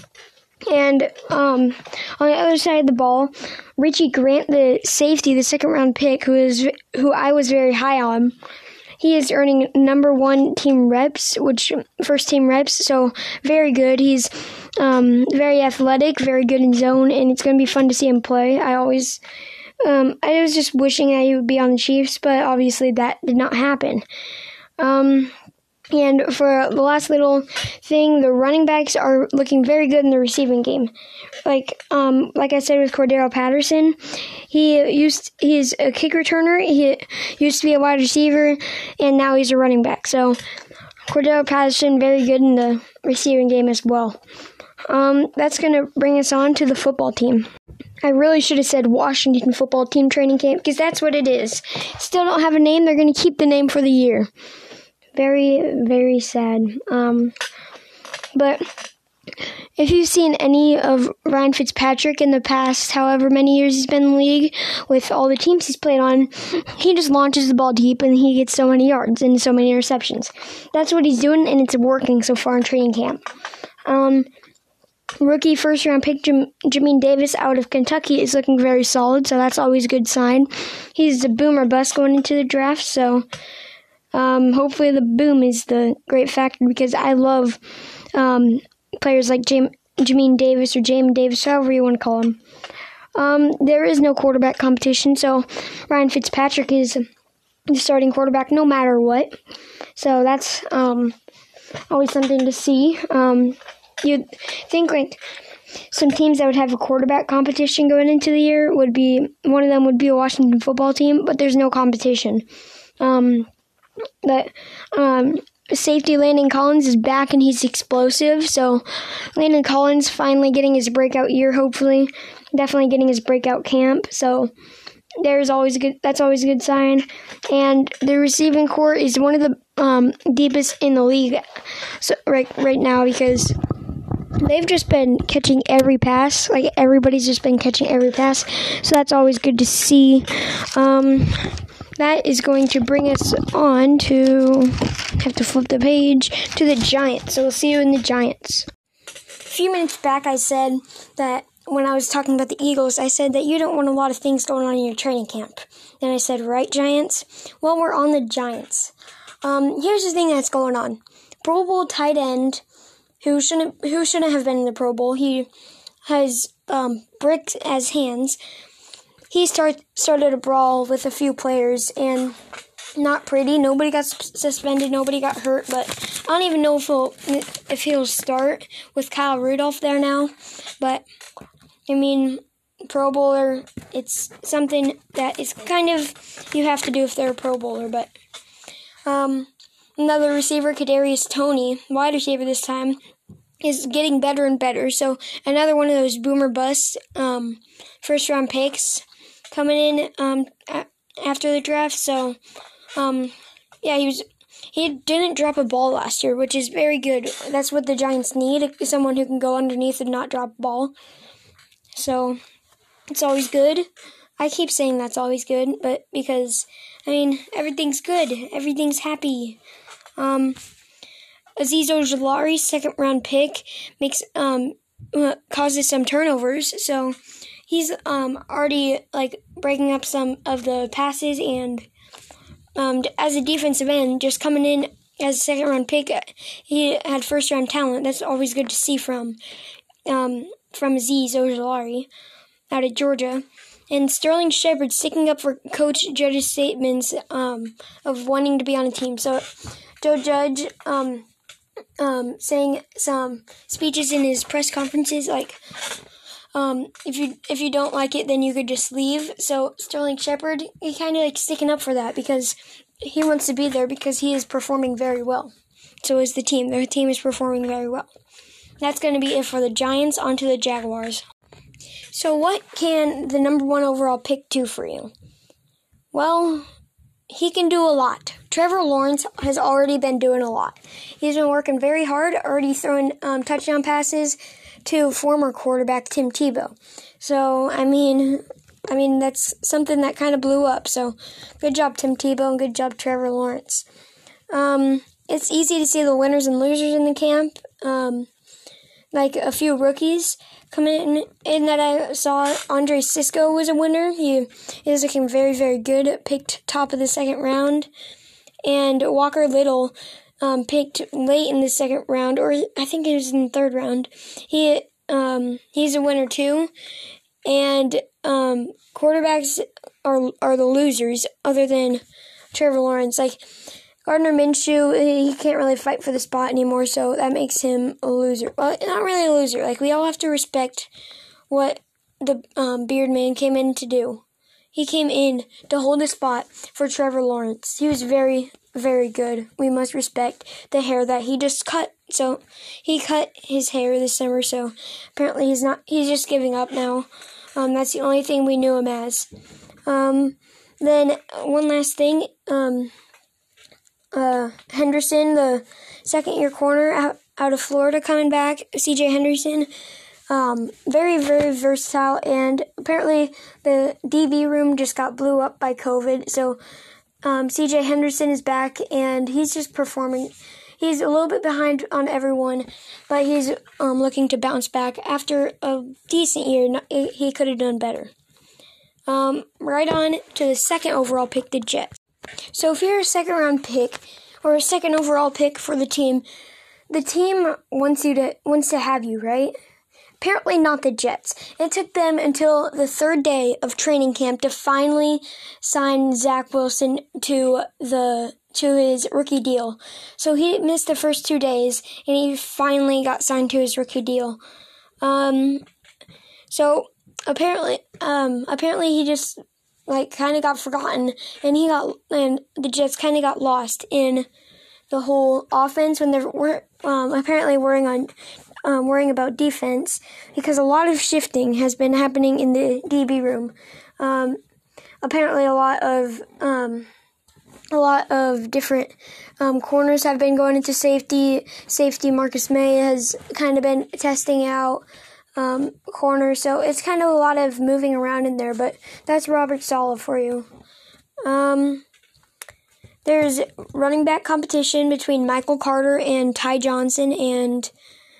Speaker 1: and um, on the other side of the ball, Richie Grant, the safety, the second-round pick, who is who I was very high on, he is earning number one team reps, which first team reps, so very good. He's um, very athletic, very good in zone, and it's going to be fun to see him play. I always, um, I was just wishing that he would be on the Chiefs, but obviously that did not happen. Um, and for the last little thing, the running backs are looking very good in the receiving game. Like, um, like I said with Cordarrelle Patterson, he used he's a kick returner. He used to be a wide receiver, and now he's a running back. So, Cordarrelle Patterson very good in the receiving game as well. Um, that's gonna bring us on to the football team. I really should have said Washington football team training camp because that's what it is. Still don't have a name. They're gonna keep the name for the year. Very, very sad. Um, but if you've seen any of Ryan Fitzpatrick in the past, however many years he's been in the league, with all the teams he's played on, he just launches the ball deep and he gets so many yards and so many interceptions. That's what he's doing, and it's working so far in training camp. Um, rookie first-round pick Jam- Jamin Davis out of Kentucky is looking very solid, so that's always a good sign. He's a boom or bust going into the draft, so um, hopefully the boom is the great factor because I love um, players like Jam- Jamin Davis or Jamin Davis, however you want to call him. Um, there is no quarterback competition, so Ryan Fitzpatrick is the starting quarterback no matter what. So that's um, always something to see. Um, you'd think like some teams that would have a quarterback competition going into the year would be, one of them would be a Washington football team, but there's no competition. Um, but um, safety Landon Collins is back and he's explosive. So Landon Collins finally getting his breakout year, hopefully. Definitely getting his breakout camp. So there's always a good. That's always a good sign. And the receiving core is one of the um, deepest in the league so, right right now because they've just been catching every pass. Like, everybody's just been catching every pass. So that's always good to see. Um, that is going to bring us on to, have to flip the page, to the Giants. So we'll see you in the Giants. A few minutes back, I said that when I was talking about the Eagles, I said that you don't want a lot of things going on in your training camp. And I said, right, Giants? Well, we're on the Giants. Um, here's the thing that's going on. Pro Bowl tight end, who shouldn't who shouldn't have been in the Pro Bowl. He has um, bricks as hands. He start, started a brawl with a few players, and not pretty. Nobody got suspended. Nobody got hurt. But I don't even know if he'll if he'll start with Kyle Rudolph there now. But I mean, Pro Bowler, it's something that is kind of you have to do if they're a Pro Bowler. But um, another receiver, Kadarius Toney, wide receiver this time, is getting better and better. So another one of those boomer bust um, first round picks coming in um, a- after the draft. So um, yeah, he was he didn't drop a ball last year, which is very good. That's what the Giants need, someone who can go underneath and not drop a ball. So it's always good. I keep saying that's always good, but because I mean everything's good, everything's happy. Um, Azeez Ojulari, second round pick, makes um uh, causes some turnovers, so he's um already like breaking up some of the passes, and um as a defensive end, just coming in as a second round pick, he had first round talent. That's always good to see from um from Azeez Ojulari out of Georgia. And Sterling Shepard sticking up for Coach Judge's statements um of wanting to be on a team. So Joe Judge um um saying some speeches in his press conferences, like um if you if you don't like it, then you could just leave. So Sterling Shepard, he kind of like sticking up for that because he wants to be there because he is performing very well. So is the team. Their team is performing very well. That's going to be it for the Giants. On to the Jaguars. So what can the number one overall pick do for you? Well, he can do a lot. Trevor Lawrence has already been doing a lot. He's been working very hard, already throwing um, touchdown passes to former quarterback Tim Tebow. So, I mean, I mean that's something that kind of blew up. So, good job, Tim Tebow, and good job, Trevor Lawrence. Um, it's easy to see the winners and losers in the camp. Um, like a few rookies coming in, in that I saw. Andre Cisco was a winner. He is looking very, very good. Picked top of the second round. And Walker Little um, picked late in the second round, or I think it was in the third round. He um, he's a winner too. And um, quarterbacks are are the losers, other than Trevor Lawrence. Like Gardner Minshew, he can't really fight for the spot anymore, so that makes him a loser. Well, not really a loser. Like, we all have to respect what the um, Beard Man came in to do. He came in to hold the spot for Trevor Lawrence. He was very, very good. We must respect the hair that he just cut. So, he cut his hair this summer, so apparently he's not, he's just giving up now. Um, that's the only thing we knew him as. Um, then, one last thing, um... Uh, Henderson, the second-year corner out, out of Florida, coming back. C J Henderson, um, very, very versatile, and apparently the D B room just got blew up by COVID, so um, C J Henderson is back, and he's just performing. He's a little bit behind on everyone, but he's um, looking to bounce back. After a decent year, he could have done better. Um, right on to the second overall pick, the Jets. So if you're a second round pick or a second overall pick for the team, the team wants you to wants to have you, right? Apparently not the Jets. It took them until the third day of training camp to finally sign Zach Wilson to the to his rookie deal. So he missed the first two days, and he finally got signed to his rookie deal. Um, so apparently, um, apparently he just like kind of got forgotten, and he got and the Jets kind of got lost in the whole offense when they're um, apparently worrying on um, worrying about defense, because a lot of shifting has been happening in the D B room. Um, apparently, a lot of um, a lot of different um, corners have been going into safety. Safety Marcus May has kind of been testing out um, corners, so it's kind of a lot of moving around in there, but that's Robert Saleh for you. Um, there's running back competition between Michael Carter and Ty Johnson and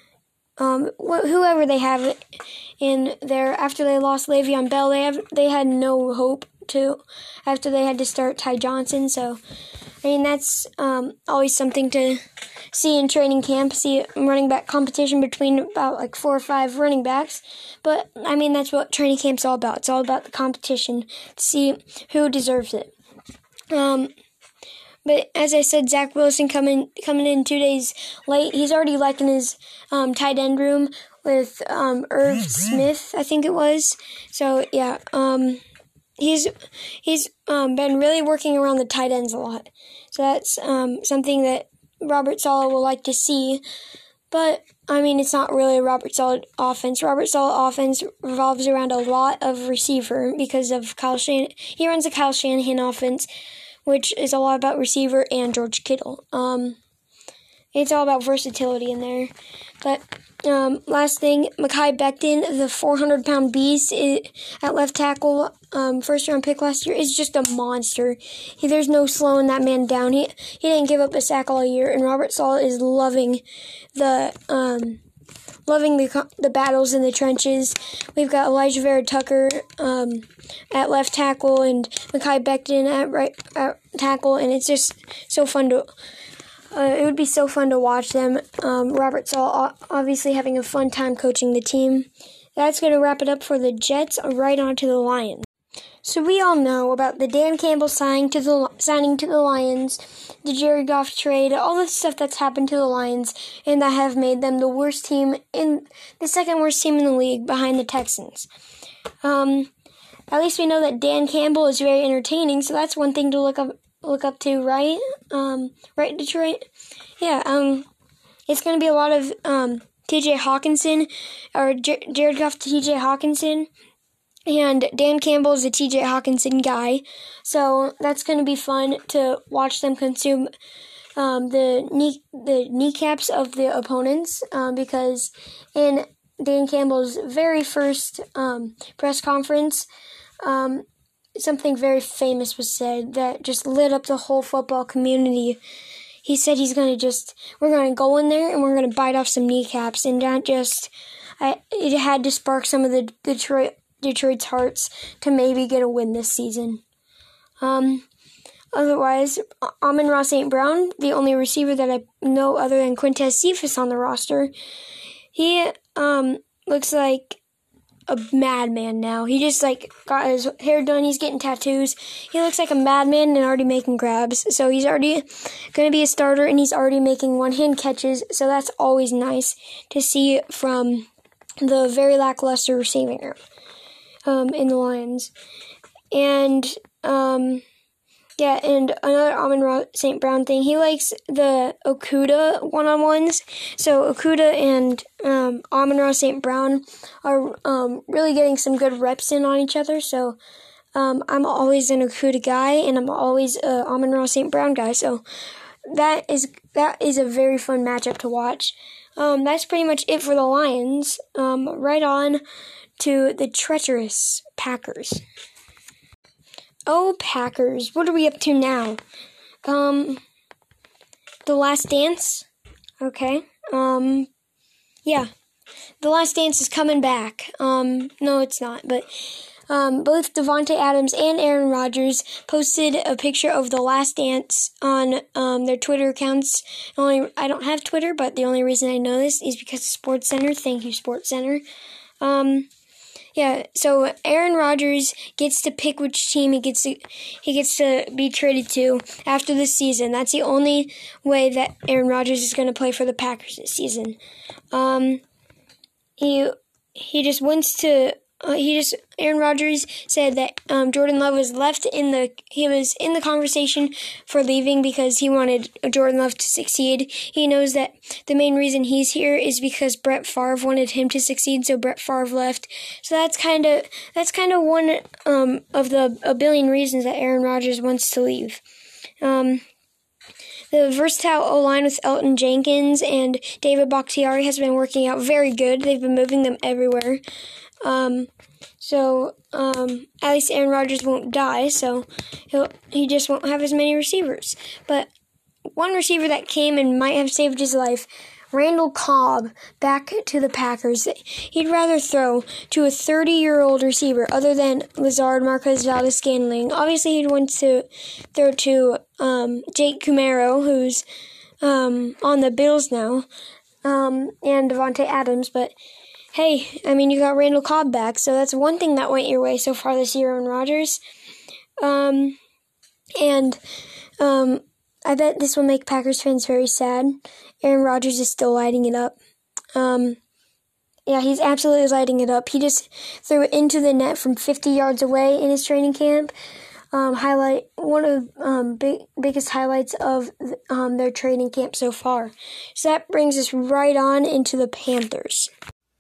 Speaker 1: um, wh- whoever they have in there. After they lost Le'Veon Bell, they have they had no hope to after they had to start Ty Johnson. So, I mean, that's um, always something to see in training camp, see running back competition between about like four or five running backs. But, I mean, that's what training camp's all about. It's all about the competition to see who deserves it. Um, but as I said, Zach Wilson coming coming in two days late. He's already like in his um, tight end room with um, Irv Smith, I think it was. So, yeah, um... He's he's um, been really working around the tight ends a lot. So that's um, something that Robert Saleh will like to see. But, I mean, it's not really a Robert Saleh offense. Robert Saleh offense revolves around a lot of receiver because of Kyle Shanahan. He runs a Kyle Shanahan offense, which is a lot about receiver and George Kittle. Um, it's all about versatility in there. But um, last thing, Mekhi Becton, the four hundred pound beast at left tackle, um, first round pick last year, is just a monster. He, there's no slowing that man down. He he didn't give up a sack all year, and Robert Saleh is loving the um, loving the the battles in the trenches. We've got Elijah Vera Tucker um, at left tackle and Mekhi Becton at right at tackle, and it's just so fun to. Uh, it would be so fun to watch them. Um, Robert Saleh obviously having a fun time coaching the team. That's going to wrap it up for the Jets. Right on to the Lions. So we all know about the Dan Campbell signing to the signing to the Lions, the Jared Goff trade, all the stuff that's happened to the Lions, and that have made them the worst team in the second worst team in the league behind the Texans. Um, at least we know that Dan Campbell is very entertaining, so that's one thing to look up. Look up to, right? Um, right, Detroit? Yeah, um, it's going to be a lot of um, T J Hawkinson, or J- Jared Goff to T J Hawkinson, and Dan Campbell is a T J Hawkinson guy, so that's going to be fun to watch them consume um, the knee the kneecaps of the opponents, um, because in Dan Campbell's very first um, press conference, um, something very famous was said that just lit up the whole football community. He said he's going to just, we're going to go in there and we're going to bite off some kneecaps, and not just, I, it had to spark some of the Detroit Detroit's hearts to maybe get a win this season. Um, otherwise, Amon-Ra Saint Brown, the only receiver that I know other than Quintez Cephas on the roster, he um looks like a madman now. He just, like, got his hair done. He's getting tattoos. He looks like a madman and already making grabs. So he's already going to be a starter, and he's already making one-hand catches. So that's always nice to see from the very lackluster receiving room um, in the Lions. And, um... Yeah, and another Amon-Ra Saint Brown thing, he likes the Okudah one-on-ones. So Okudah and um, Amon-Ra Saint Brown are um, really getting some good reps in on each other. So um, I'm always an Okudah guy, and I'm always an Amon-Ra Saint Brown guy. So that is that is a very fun matchup to watch. Um, that's pretty much it for the Lions. Um, right on to the treacherous Packers. Oh, Packers, what are we up to now? Um, The Last Dance? Okay. Um, yeah. The Last Dance is coming back. Um, no, it's not, but um, both Davante Adams and Aaron Rodgers posted a picture of The Last Dance on um, their Twitter accounts. Only I don't have Twitter, but the only reason I know this is because of SportsCenter. Thank you, SportsCenter. Um... Yeah, so Aaron Rodgers gets to pick which team he gets to he gets to be traded to after this season. That's the only way that Aaron Rodgers is going to play for the Packers this season. Um, he he just wants to. Uh, he just Aaron Rodgers said that um, Jordan Love was left in the he was in the conversation for leaving because he wanted Jordan Love to succeed. He knows that the main reason he's here is because Brett Favre wanted him to succeed, so Brett Favre left. So that's kind of that's kind of one um, of the a billion reasons that Aaron Rodgers wants to leave. Um, the versatile O-line with Elton Jenkins and David Bakhtiari has been working out very good. They've been moving them everywhere. Um, so um, at least Aaron Rodgers won't die, so he'll he just won't have as many receivers. But one receiver that came and might have saved his life, Randall Cobb, back to the Packers. He'd rather throw to a thirty-year-old receiver other than Lazard, Marquez Valdes-Scantling. Obviously, he'd want to throw to um, Jake Kumaro, who's um, on the Bills now, um, and Devontae Adams. But hey, I mean, you got Randall Cobb back, so that's one thing that went your way so far this year on Rodgers. Um, and um, I bet this will make Packers fans very sad. Aaron Rodgers is still lighting it up. Um, yeah, he's absolutely lighting it up. He just threw it into the net from fifty yards away in his training camp. Um, highlight one of um big biggest highlights of um their training camp so far. So that brings us right on into the Panthers.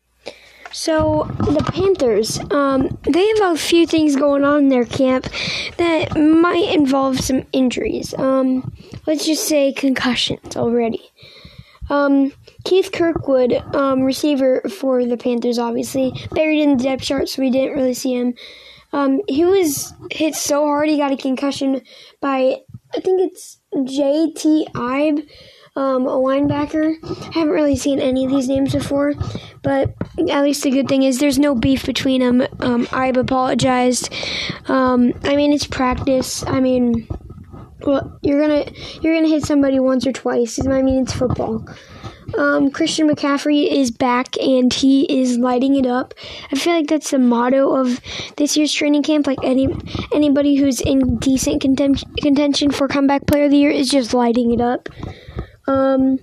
Speaker 1: So the Panthers, um, they have a few things going on in their camp that might involve some injuries. Um, let's just say concussions already. Um, Keith Kirkwood, um, receiver for the Panthers, obviously, buried in the depth chart, so we didn't really see him. Um, he was hit so hard he got a concussion by, I think it's J T Ibe, um, a linebacker. I haven't really seen any of these names before, but at least the good thing is there's no beef between them. Um, Ibe apologized. Um, I mean, it's practice. I mean... Well, you're gonna you're gonna hit somebody once or twice. I mean, it's football. Um, Christian McCaffrey is back and he is lighting it up. I feel like that's the motto of this year's training camp. Like any anybody who's in decent content, contention for comeback player of the year is just lighting it up. Um,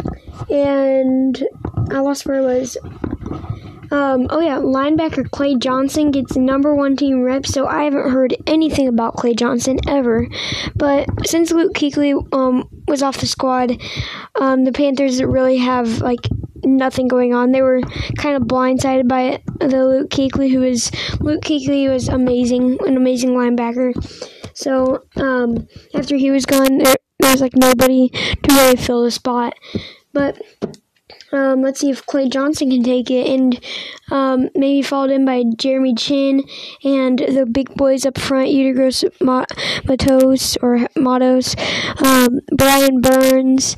Speaker 1: and I lost where I was. Um, oh yeah, linebacker Clay Johnson gets number one team reps, so I haven't heard anything about Clay Johnson ever. But since Luke Kuechly um, was off the squad, um, the Panthers really have like nothing going on. They were kind of blindsided by the Luke Kuechly, who was Luke Kuechly was amazing, an amazing linebacker. So um, after he was gone, there, there was like nobody to really fill the spot. But Um, let's see if Clay Johnson can take it, and um, maybe followed in by Jeremy Chin and the big boys up front, Udagros Matos or Matos, um, Brian Burns,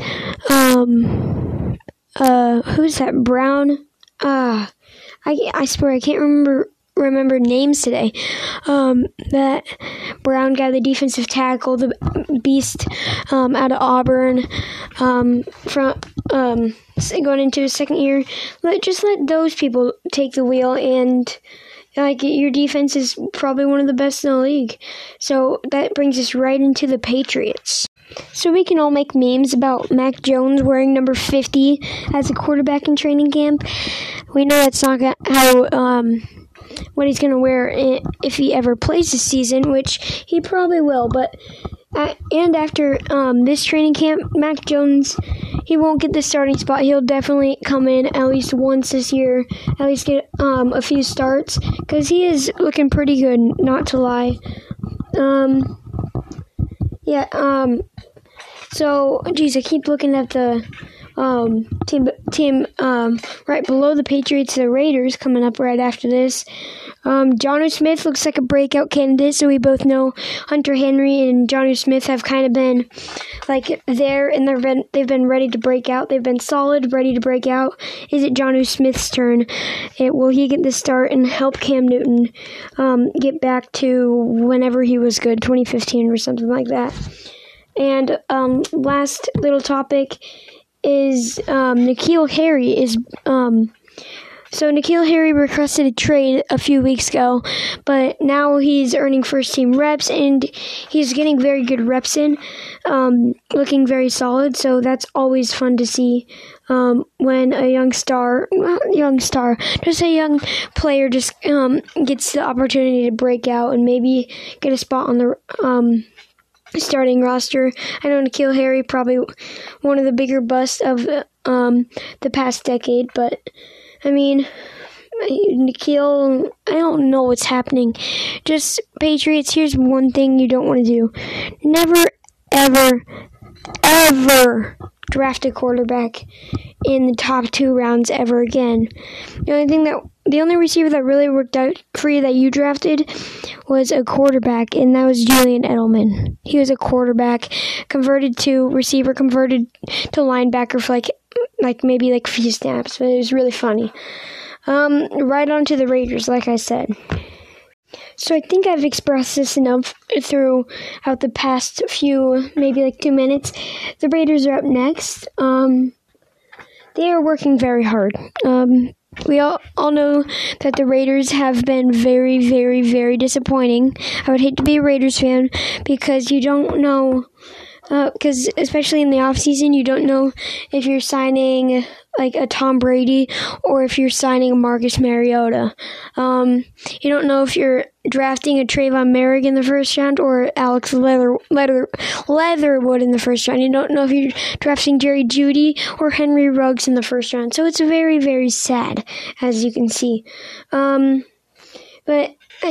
Speaker 1: um, uh, who's that, Brown? Ah, uh, I, I swear I can't remember remember names today. Um, that Brown guy, the defensive tackle, the beast um, out of Auburn, um, from um, going into his second year. Let just let those people take the wheel, and like your defense is probably one of the best in the league. So that brings us right into the Patriots. So we can all make memes about Mac Jones wearing number fifty as a quarterback in training camp. We know that's not how um. what he's going to wear if he ever plays this season, which he probably will. But uh, and after um, this training camp, Mac Jones, he won't get the starting spot. He'll definitely come in at least once this year, at least get um, a few starts, because he is looking pretty good, not to lie. Um, yeah, um, so, geez, I keep looking at the Um, team, team, um, right below the Patriots, the Raiders, coming up right after this. Um, Jonnu Smith looks like a breakout candidate, so we both know Hunter Henry and Jonnu Smith have kind of been, like, there, and they've been, they've been ready to break out. They've been solid, ready to break out. Is it Jonnu Smith's turn? It, will he get the start and help Cam Newton, um, get back to whenever he was good, twenty fifteen or something like that? And, um, last little topic is um, N'Keal Harry is um, so N'Keal Harry requested a trade a few weeks ago, but now he's earning first team reps and he's getting very good reps in, um, looking very solid. So that's always fun to see um, when a young star, well, young star, just a young player just um, gets the opportunity to break out and maybe get a spot on the Um, starting roster. I know N'Keal Harry probably one of the bigger busts of um, the past decade, but I mean, N'Keal, I don't know what's happening. Just Patriots, here's one thing you don't want to do. Never, ever, ever draft a quarterback in the top two rounds ever again. The only thing that, the only receiver that really worked out for you that you drafted was a quarterback, and that was Julian Edelman. He was a quarterback, converted to receiver, converted to linebacker for like, like maybe like a few snaps, but it was really funny. Um, right on to the Raiders, like I said. So I think I've expressed this enough throughout the past few, maybe like two minutes. The Raiders are up next. Um, they are working very hard. Um, we all, all know that the Raiders have been very, very, very disappointing. I would hate to be a Raiders fan because you don't know, because uh, especially in the offseason, you don't know if you're signing like a Tom Brady or if you're signing a Marcus Mariota. Um, you don't know if you're drafting a Trayvon Merrick in the first round or Alex Leather, Leather, Leatherwood in the first round. You don't know if you're drafting Jerry Jeudy or Henry Ruggs in the first round. So it's very, very sad, as you can see. Um, but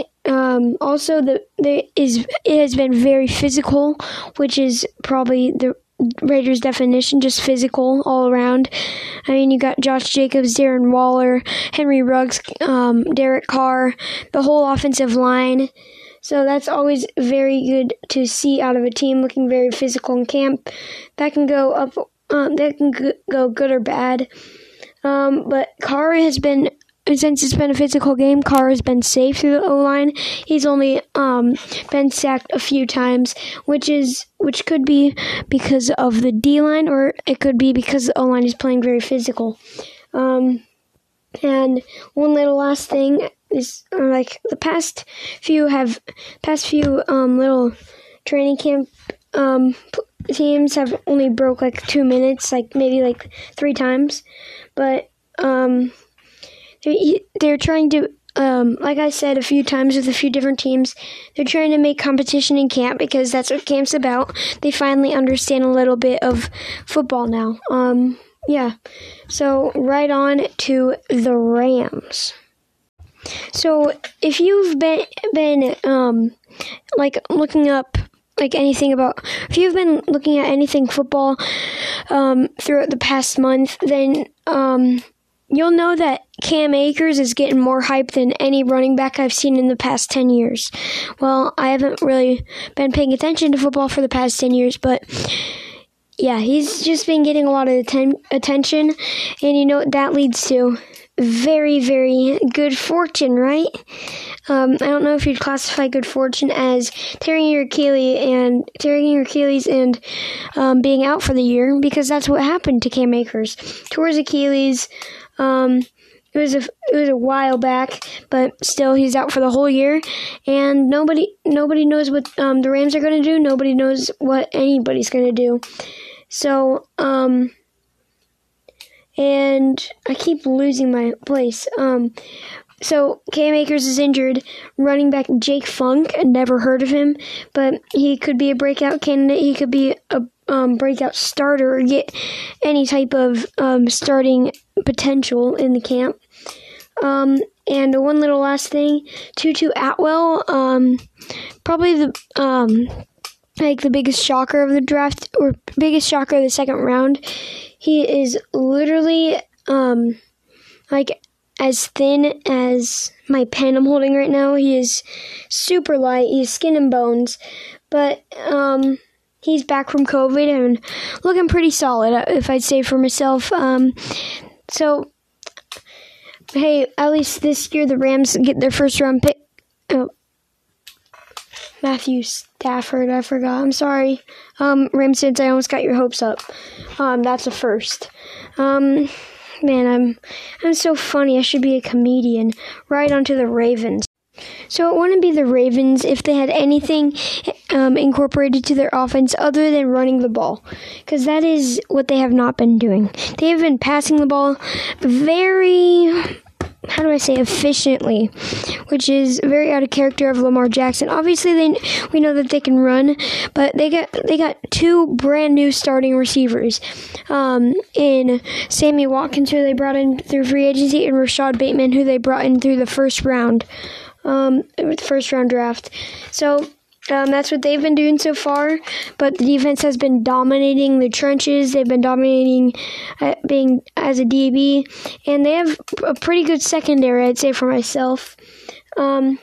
Speaker 1: um, also, the there is it has been very physical, which is probably the Raiders' definition, just physical all around. I mean, you got Josh Jacobs, Darren Waller, Henry Ruggs, um, Derek Carr, the whole offensive line. So that's always very good to see out of a team looking very physical in camp. That can go up, um, that can go good or bad. Um, but Carr has been, since it's been a physical game, Carr has been safe through the O-line. He's only um, been sacked a few times, which is which could be because of the D-line, or it could be because the O-line is playing very physical. Um, and one little last thing is, uh, like the past few have past few um, little training camp um, teams have only broke like two minutes, like maybe like three times, but um. They're trying to, um, like I said a few times with a few different teams, they're trying to make competition in camp because that's what camp's about. They finally understand a little bit of football now. Um, yeah. So, right on to the Rams. So, if you've been, been um, like, looking up like anything about, if you've been looking at anything football um, throughout the past month, then um, you'll know that Cam Akers is getting more hype than any running back I've seen in the past ten years. Well, I haven't really been paying attention to football for the past ten years, but yeah, he's just been getting a lot of atten- attention, and you know what that leads to? Very, very good fortune, right? Um, I don't know if you'd classify good fortune as tearing your Achilles and tearing your Achilles and um, being out for the year, because that's what happened to Cam Akers. Tore his Achilles. Um, it was a it was a while back, but still, he's out for the whole year, and nobody nobody knows what um, the Rams are going to do. Nobody knows what anybody's going to do. So, um, and I keep losing my place. Um, so Cam Akers is injured. Running back Jake Funk, I never heard of him, but he could be a breakout candidate. He could be a um, breakout starter or get any type of um, starting potential in the camp. Um, and one little last thing, Tutu Atwell, um, probably the um, like the biggest shocker of the draft, or biggest shocker of the second round. He is literally um, like as thin as my pen I'm holding right now. He is super light. He's skin and bones, but um, he's back from COVID and looking pretty solid, if I'd say for myself. Um, so, hey, at least this year the Rams get their first round pick. Oh, Matthew Stafford, I forgot. I'm sorry. Um, Rams fans, I almost got your hopes up. Um, that's a first. Um, man, I'm I'm so funny. I should be a comedian. Right onto the Ravens. So it wouldn't be the Ravens if they had anything um, incorporated to their offense other than running the ball, because that is what they have not been doing. They have been passing the ball very, how do I say, efficiently, which is very out of character of Lamar Jackson. Obviously, they we know that they can run, but they got they got two brand new starting receivers um, in Sammy Watkins, who they brought in through free agency, and Rashad Bateman, who they brought in through the first round. Um, first round draft. So Um, that's what they've been doing so far, but the defense has been dominating the trenches. They've been dominating uh, being as a D B, and they have a pretty good secondary, I'd say, for myself. Um,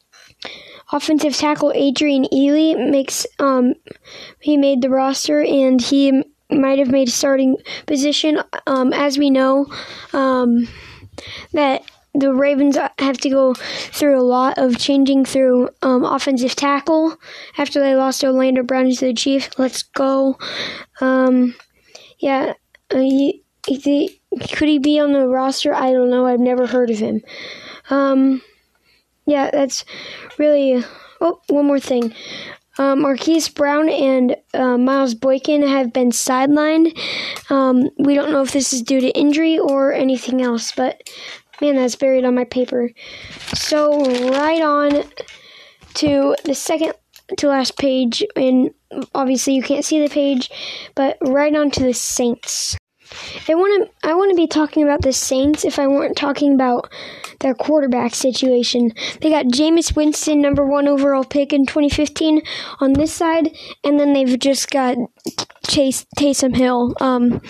Speaker 1: offensive tackle Adrian Ely makes um, he made the roster, and he might have made a starting position. Um, as we know, um, that the Ravens have to go through a lot of changing through um, offensive tackle after they lost Orlando Brown to the Chiefs. Let's go. Um, yeah, uh, he, he, could he be on the roster? I don't know. I've never heard of him. Um, yeah, that's really... Oh, one more thing. Uh, Marquise Brown and uh, Miles Boykin have been sidelined. Um, we don't know if this is due to injury or anything else, but... Man, that's buried on my paper. So, right on to the second to last page, and obviously you can't see the page, but right on to the Saints. I want to I want to be talking about the Saints if I weren't talking about their quarterback situation. They got Jameis Winston, number one overall pick in twenty fifteen on this side, and then they've just got Chase Taysom Hill. Um...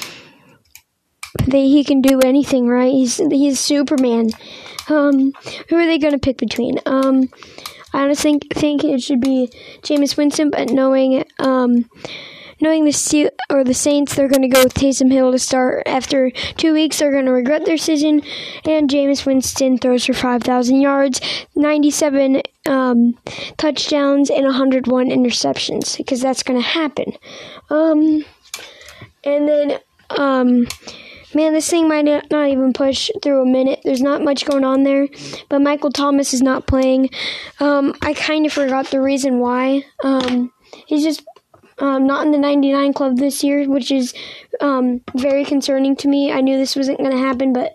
Speaker 1: They, he can do anything, right? He's he's Superman. Um, who are they going to pick between? Um, I honestly think, think it should be Jameis Winston, but knowing um, knowing the Steel, or the Saints, they're going to go with Taysom Hill to start. After two weeks, they're going to regret their decision, and Jameis Winston throws for five thousand yards, ninety-seven um, touchdowns, and one hundred one interceptions, because that's going to happen. Um, and then... Um, Man, this thing might not even push through a minute. There's not much going on there. But Michael Thomas is not playing. Um, I kind of forgot the reason why. Um, he's just um, not in the ninety-nine club this year, which is um, very concerning to me. I knew this wasn't going to happen, but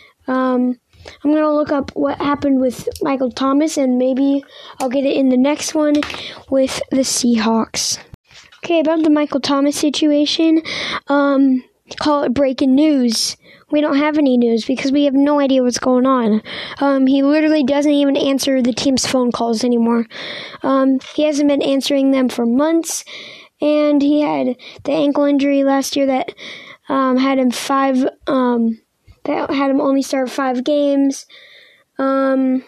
Speaker 1: um, I'm going to look up what happened with Michael Thomas, and maybe I'll get it in the next one with the Seahawks. Okay, about the Michael Thomas situation, um... call it breaking news. We don't have any news because we have no idea what's going on. Um, he literally doesn't even answer the team's phone calls anymore. Um, he hasn't been answering them for months, and he had the ankle injury last year that um, had him five. Um, that had him only start five games. Um,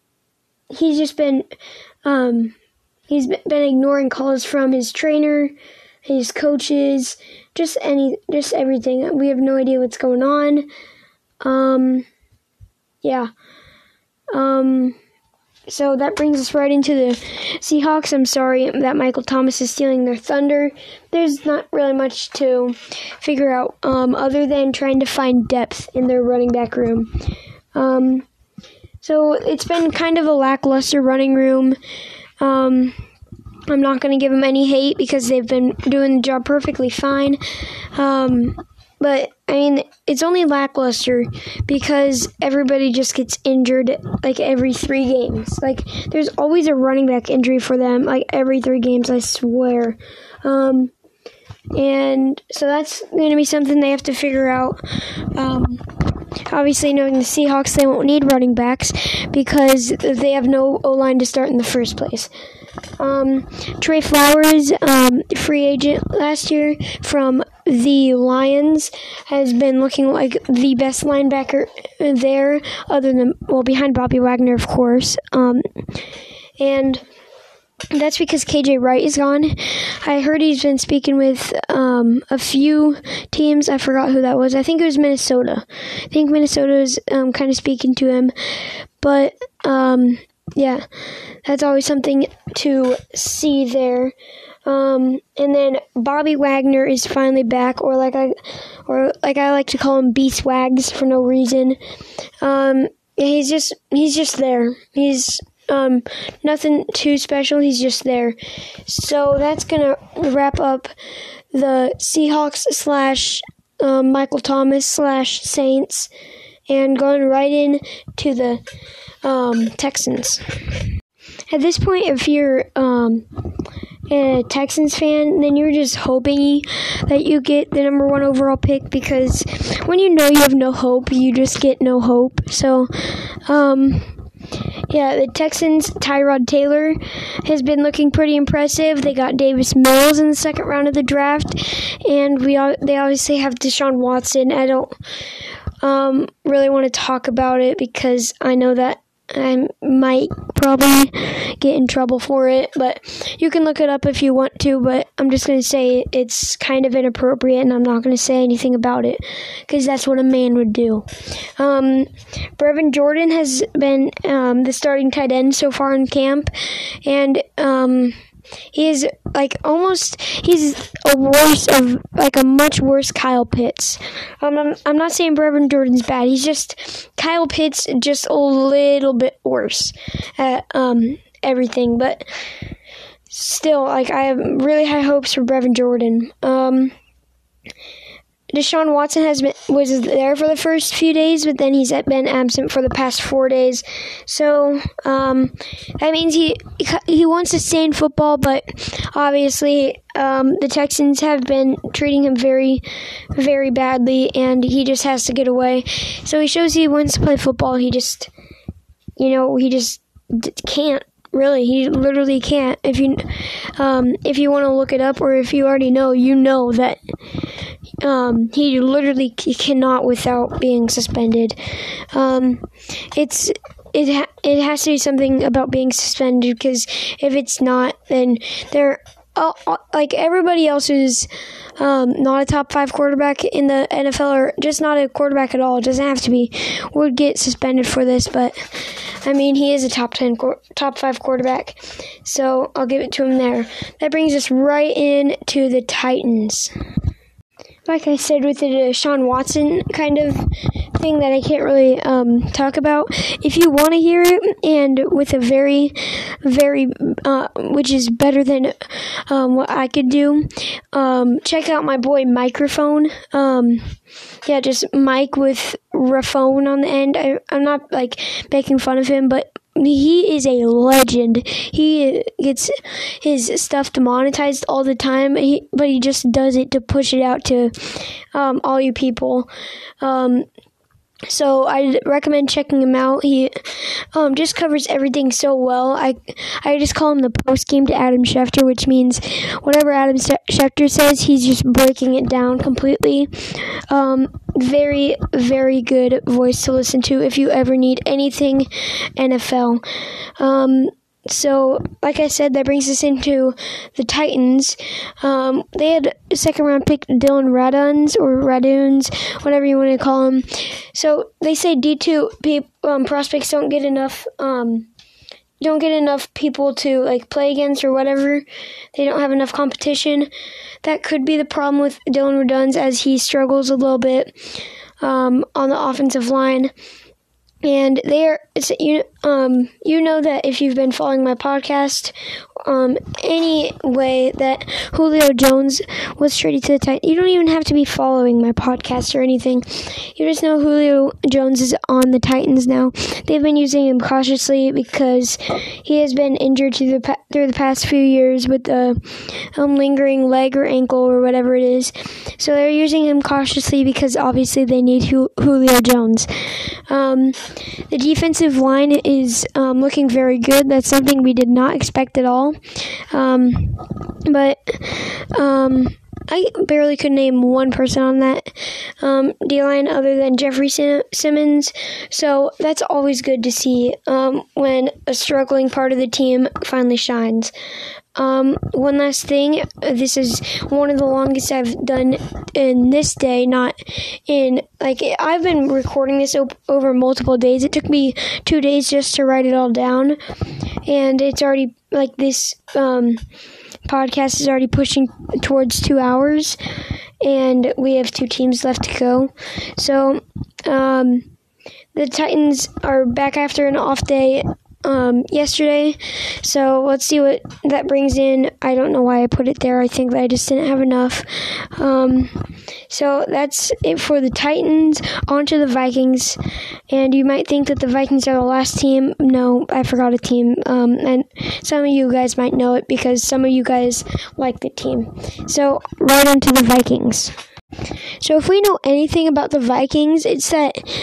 Speaker 1: he's just been. Um, he's been ignoring calls from his trainer, his coaches, just any, just everything. We have no idea what's going on. Um, yeah. Um, so that brings us right into the Seahawks. I'm sorry that Michael Thomas is stealing their thunder. There's not really much to figure out, um, other than trying to find depth in their running back room. Um, so it's been kind of a lackluster running room. Um, I'm not going to give them any hate because they've been doing the job perfectly fine. Um, but, I mean, it's only lackluster because everybody just gets injured, like, every three games. Like, there's always a running back injury for them, like, every three games, I swear. Um, and so that's going to be something they have to figure out. Um, obviously, knowing the Seahawks, they won't need running backs because they have no O-line to start in the first place. Um, Trey Flowers, um, free agent last year from the Lions, has been looking like the best linebacker there, other than, well, behind Bobby Wagner, of course. Um, and that's because K J Wright is gone. I heard he's been speaking with um, a few teams. I forgot who that was. I think it was Minnesota. I think Minnesota is um, kind of speaking to him. But, um... yeah, that's always something to see there. Um, and then Bobby Wagner is finally back, or like I, or like I like to call him Beast Wags for no reason. Um, he's just he's just there. He's um nothing too special. He's just there. So that's gonna wrap up the Seahawks slash um, Michael Thomas slash Saints, and going right in to the Um, Texans. At this point, if you're um, a Texans fan, then you're just hoping that you get the number one overall pick, because when you know you have no hope, you just get no hope. So, um, yeah, the Texans, Tyrod Taylor has been looking pretty impressive. They got Davis Mills in the second round of the draft, and we all, they obviously have Deshaun Watson. I don't um, really want to talk about it because I know that I might probably get in trouble for it, but you can look it up if you want to, but I'm just going to say it's kind of inappropriate, and I'm not going to say anything about it, because that's what a man would do. Um, Brevin Jordan has been um, the starting tight end so far in camp, and um, he is like almost, he's a worse of, like a much worse Kyle Pitts. Um, I'm, I'm not saying Brevin Jordan's bad. He's just Kyle Pitts, just a little bit worse at um, everything. But still, like I have really high hopes for Brevin Jordan. Um, Deshaun Watson has been was there for the first few days, but then he's been absent for the past four days. So um, that means he he wants to stay in football, but obviously um, the Texans have been treating him very, very badly, and he just has to get away. So he shows he wants to play football. He just, you know, he just d- can't. Really, he literally can't. If you, um, if you want to look it up, or if you already know, you know that um, he literally c- cannot without being suspended. Um, it's it ha- it has to be something about being suspended, because if it's not, then they're uh, like everybody else who's um, not a top five quarterback in the N F L, or just not a quarterback at all. It doesn't have to be. Would get suspended for this, but. I mean, he is a top ten, top five quarterback, so I'll give it to him there. That brings us right in to the Titans. Like I said, with the Deshaun Watson kind of thing that I can't really um, talk about, if you want to hear it, and with a very, very, uh, which is better than um, what I could do, um, check out my boy Microphone. Um, yeah, just Mike with Raphone on the end. I, I'm not, like, making fun of him, but he is a legend. He gets his stuff demonetized all the time, he, but he just does it to push it out to um, all you people. Um, so I recommend checking him out. He um, just covers everything so well. I I just call him the post game to Adam Schefter, which means whatever Adam Schefter says, he's just breaking it down completely. Um, very, very good voice to listen to if you ever need anything N F L. Um, so, like I said, that brings us into the Titans. Um, they had a second round pick, Dylan Raduns, or Raduns, whatever you want to call him. So, they say D two um, prospects don't get enough, um, don't get enough people to, like, play against or whatever. They don't have enough competition. That could be the problem with Dylan Raduns, as he struggles a little bit um, on the offensive line. And they are, it's, you, um, you know that if you've been following my podcast, um, any way that Julio Jones was traded to the Titans, you don't even have to be following my podcast or anything. You just know Julio Jones is on the Titans now. They've been using him cautiously because he has been injured through the, through the past few years with a um, lingering leg or ankle or whatever it is. So they're using him cautiously because obviously they need Julio Jones. Um, the defensive line is um, looking very good. That's something we did not expect at all. Um, but um, I barely could name one person on that um, D-line other than Jeffrey Sim- Simmons. So that's always good to see um, when a struggling part of the team finally shines. Um, one last thing, this is one of the longest I've done in this day, not in, like, I've been recording this op- over multiple days. It took me two days just to write it all down, and it's already, like, this, um, podcast is already pushing towards two hours, and we have two teams left to go. So, um, the Titans are back after an off day Um, yesterday, so let's see what that brings in. I don't know why I put it there. I think that I just didn't have enough. Um, so that's it for the Titans. On to the Vikings, and you might think that the Vikings are the last team. No, I forgot a team, um, and some of you guys might know it because some of you guys like the team. So right on to the Vikings. So if we know anything about the Vikings, it's that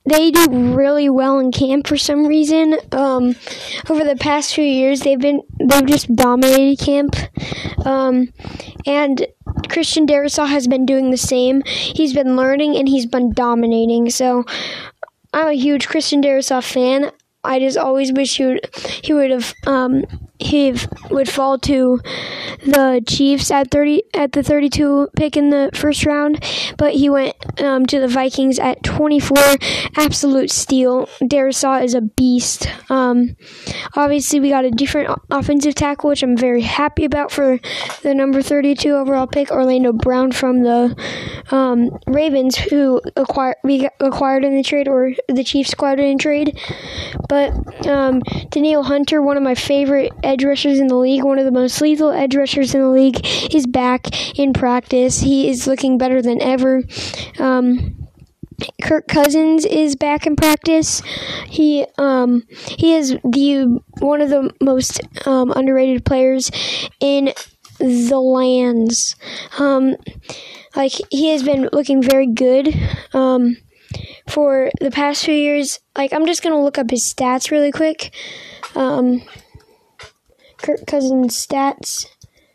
Speaker 1: they do really well in camp for some reason. Um, over the past few years, they've been they've just dominated camp, um, and Christian Darrisaw has been doing the same. He's been learning and he's been dominating. So I'm a huge Christian Darrisaw fan. I just always wish he would he would have um, he would fall to the Chiefs at thirty at the thirty-two pick in the first round, but he went um, to the Vikings at twenty-four. Absolute steal. Darrisaw is a beast. Um, obviously, we got a different offensive tackle, which I'm very happy about for the number thirty-two overall pick, Orlando Brown from the um, Ravens, who acquired we acquired in the trade, or the Chiefs acquired in trade. But um, Danielle Hunter, one of my favorite edge rushers in the league, one of the most lethal edge rushers in the league, is back in practice. He is looking better than ever. Um, Kirk Cousins is back in practice. He um, he is the one of the most um, underrated players in the lands. Um, like he has been looking very good. Um, For the past few years, like, I'm just going to look up his stats really quick. Um, Kirk Cousins' stats.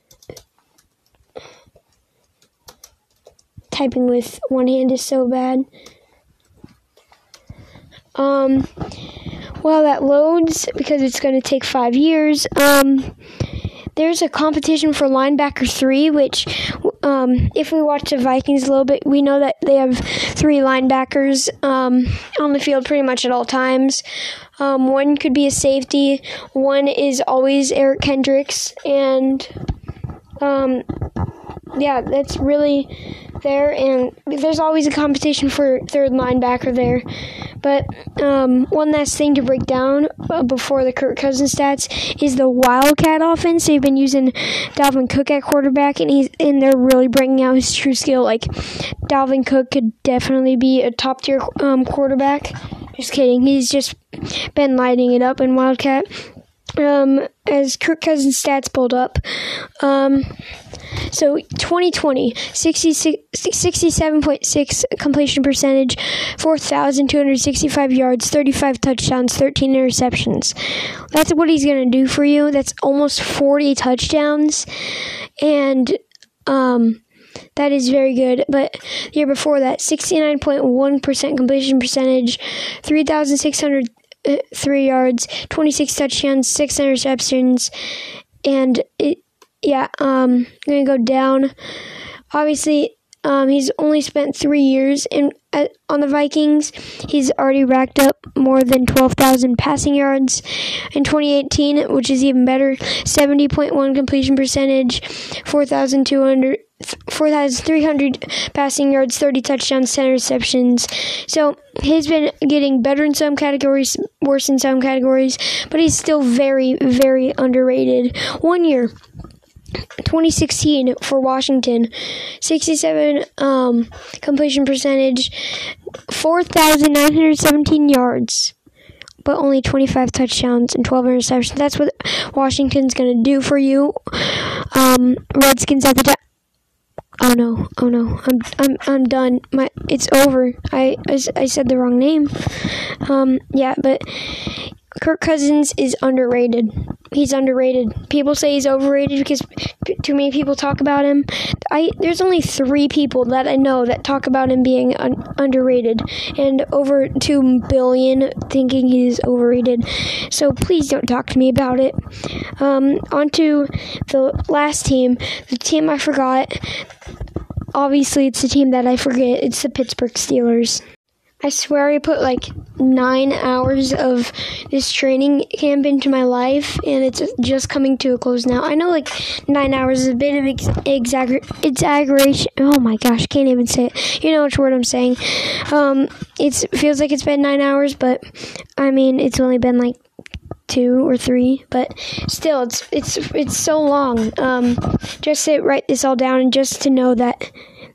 Speaker 1: Typing with one hand is so bad. Um, while that loads, because it's going to take five years, um, there's a competition for linebacker three, which, um, if we watch the Vikings a little bit, we know that they have three linebackers um, on the field pretty much at all times. Um, one could be a safety. One is always Eric Kendricks. And, um, yeah, that's really there. And there's always a competition for third linebacker there. But um, one last thing to break down uh, before the Kirk Cousins stats is the Wildcat offense. They've been using Dalvin Cook at quarterback, and he's and they're really bringing out his true skill. Like, Dalvin Cook could definitely be a top tier um, quarterback. Just kidding. He's just been lighting it up in Wildcat. Um, as Kirk Cousins stats pulled up, um, so twenty twenty, sixty-seven point six completion percentage, four thousand two hundred sixty-five yards, thirty-five touchdowns, thirteen interceptions. That's what he's going to do for you. That's almost forty touchdowns, and um, that is very good. But the year before that, sixty-nine point one percent completion percentage, three thousand six hundred three yards, twenty-six touchdowns, six interceptions, and it, yeah, um, I'm gonna go down. Obviously, um, he's only spent three years in uh, on the Vikings. He's already racked up more than twelve thousand passing yards in twenty eighteen, which is even better. seventy point one completion percentage, four thousand two hundred. four thousand three hundred passing yards, thirty touchdowns, ten interceptions. So he's been getting better in some categories, worse in some categories, but he's still very, very underrated. One year, twenty sixteen for Washington, sixty-seven um, completion percentage, four thousand nine hundred seventeen yards, but only twenty-five touchdowns and twelve interceptions. That's what Washington's going to do for you. Um, Redskins at the top. Oh no! Oh no! I'm I'm I'm done. My it's over. I, I, I said the wrong name. Um yeah, but Kirk Cousins is underrated. He's underrated. People say he's overrated because too many people talk about him. I there's only three people that I know that talk about him being un, underrated, and over two billion thinking he's overrated. So please don't talk to me about it. Um, on to the last team, the team I forgot. Obviously, it's the team that I forget. It's the Pittsburgh Steelers. I swear I put like nine hours of this training camp into my life, and it's just coming to a close now. I know like nine hours is a bit of ex- exagger- exaggeration. Oh my gosh, can't even say it. You know which word I'm saying. Um, it's, it feels like it's been nine hours, but I mean, it's only been like two or three, but still, it's it's it's so long. Um, just to write this all down, and just to know that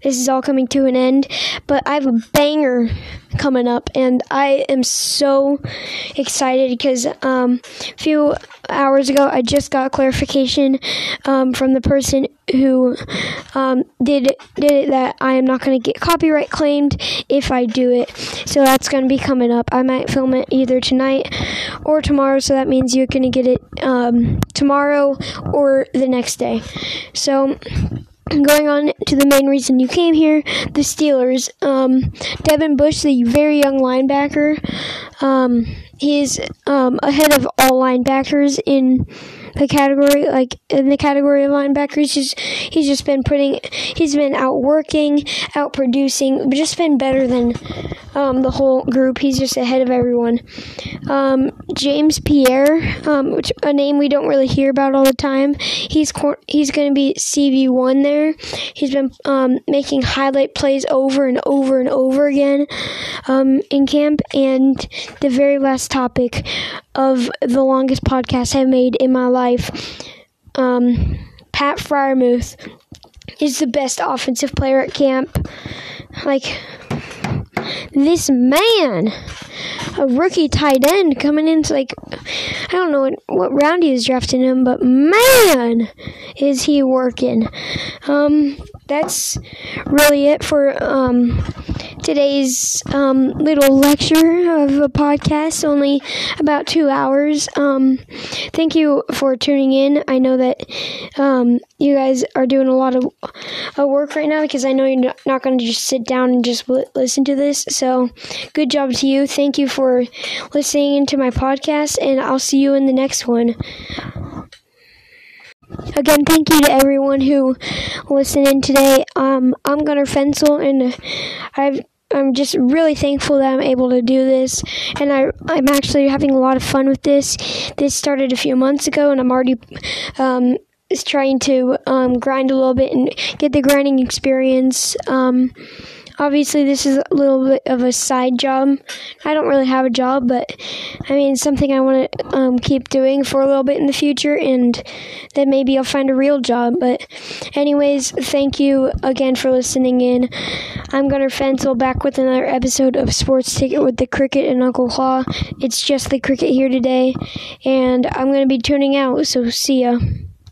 Speaker 1: this is all coming to an end, but I have a banger coming up, and I am so excited because um, a few hours ago I just got clarification um, from the person who um, did did it that I am not going to get copyright claimed if I do it. So that's going to be coming up. I might film it either tonight or tomorrow, so that means you're going to get it um, tomorrow or the next day. So going on to the main reason you came here, the Steelers. Um, Devin Bush, the very young linebacker, um, he's um, ahead of all linebackers in the category, like in the category of linebackers. He's, he's just been putting, he's been outworking, outproducing, but just been better than um, the whole group. He's just ahead of everyone. Um, James Pierre, um, which a name we don't really hear about all the time. He's cor- he's going to be C V one there. He's been um, making highlight plays over and over and over again um, in camp. And the very last topic of the longest podcast I've made in my life, um, Pat Freiermuth is the best offensive player at camp. Like, this man, a rookie tight end coming into, like, I don't know what, what round he was drafting him, but man, is he working. Um, that's really it for um, today's um, little lecture of a podcast, only about two hours. Um, thank you for tuning in. I know that um, you guys are doing a lot of uh, work right now, because I know you're not going to just sit down and just l- listen to this. So good job to you. Thank you for listening to my podcast, and I'll see you in the next one. Again, thank you to everyone who listened in today. Um, I'm Gunnar Fensel, and I've I'm just really thankful that I'm able to do this, and I, I'm actually having a lot of fun with this. This started a few months ago, and I'm already um, trying to um, grind a little bit and get the grinding experience. Um, obviously, this is a little bit of a side job. I don't really have a job, but I mean, it's something I want to um, keep doing for a little bit in the future, and then maybe I'll find a real job. But anyways, thank you again for listening in. I'm Gunnar Fensel, back with another episode of Sports Ticket with the Cricket and Uncle Claw. It's just the Cricket here today, and I'm going to be tuning out, so see ya.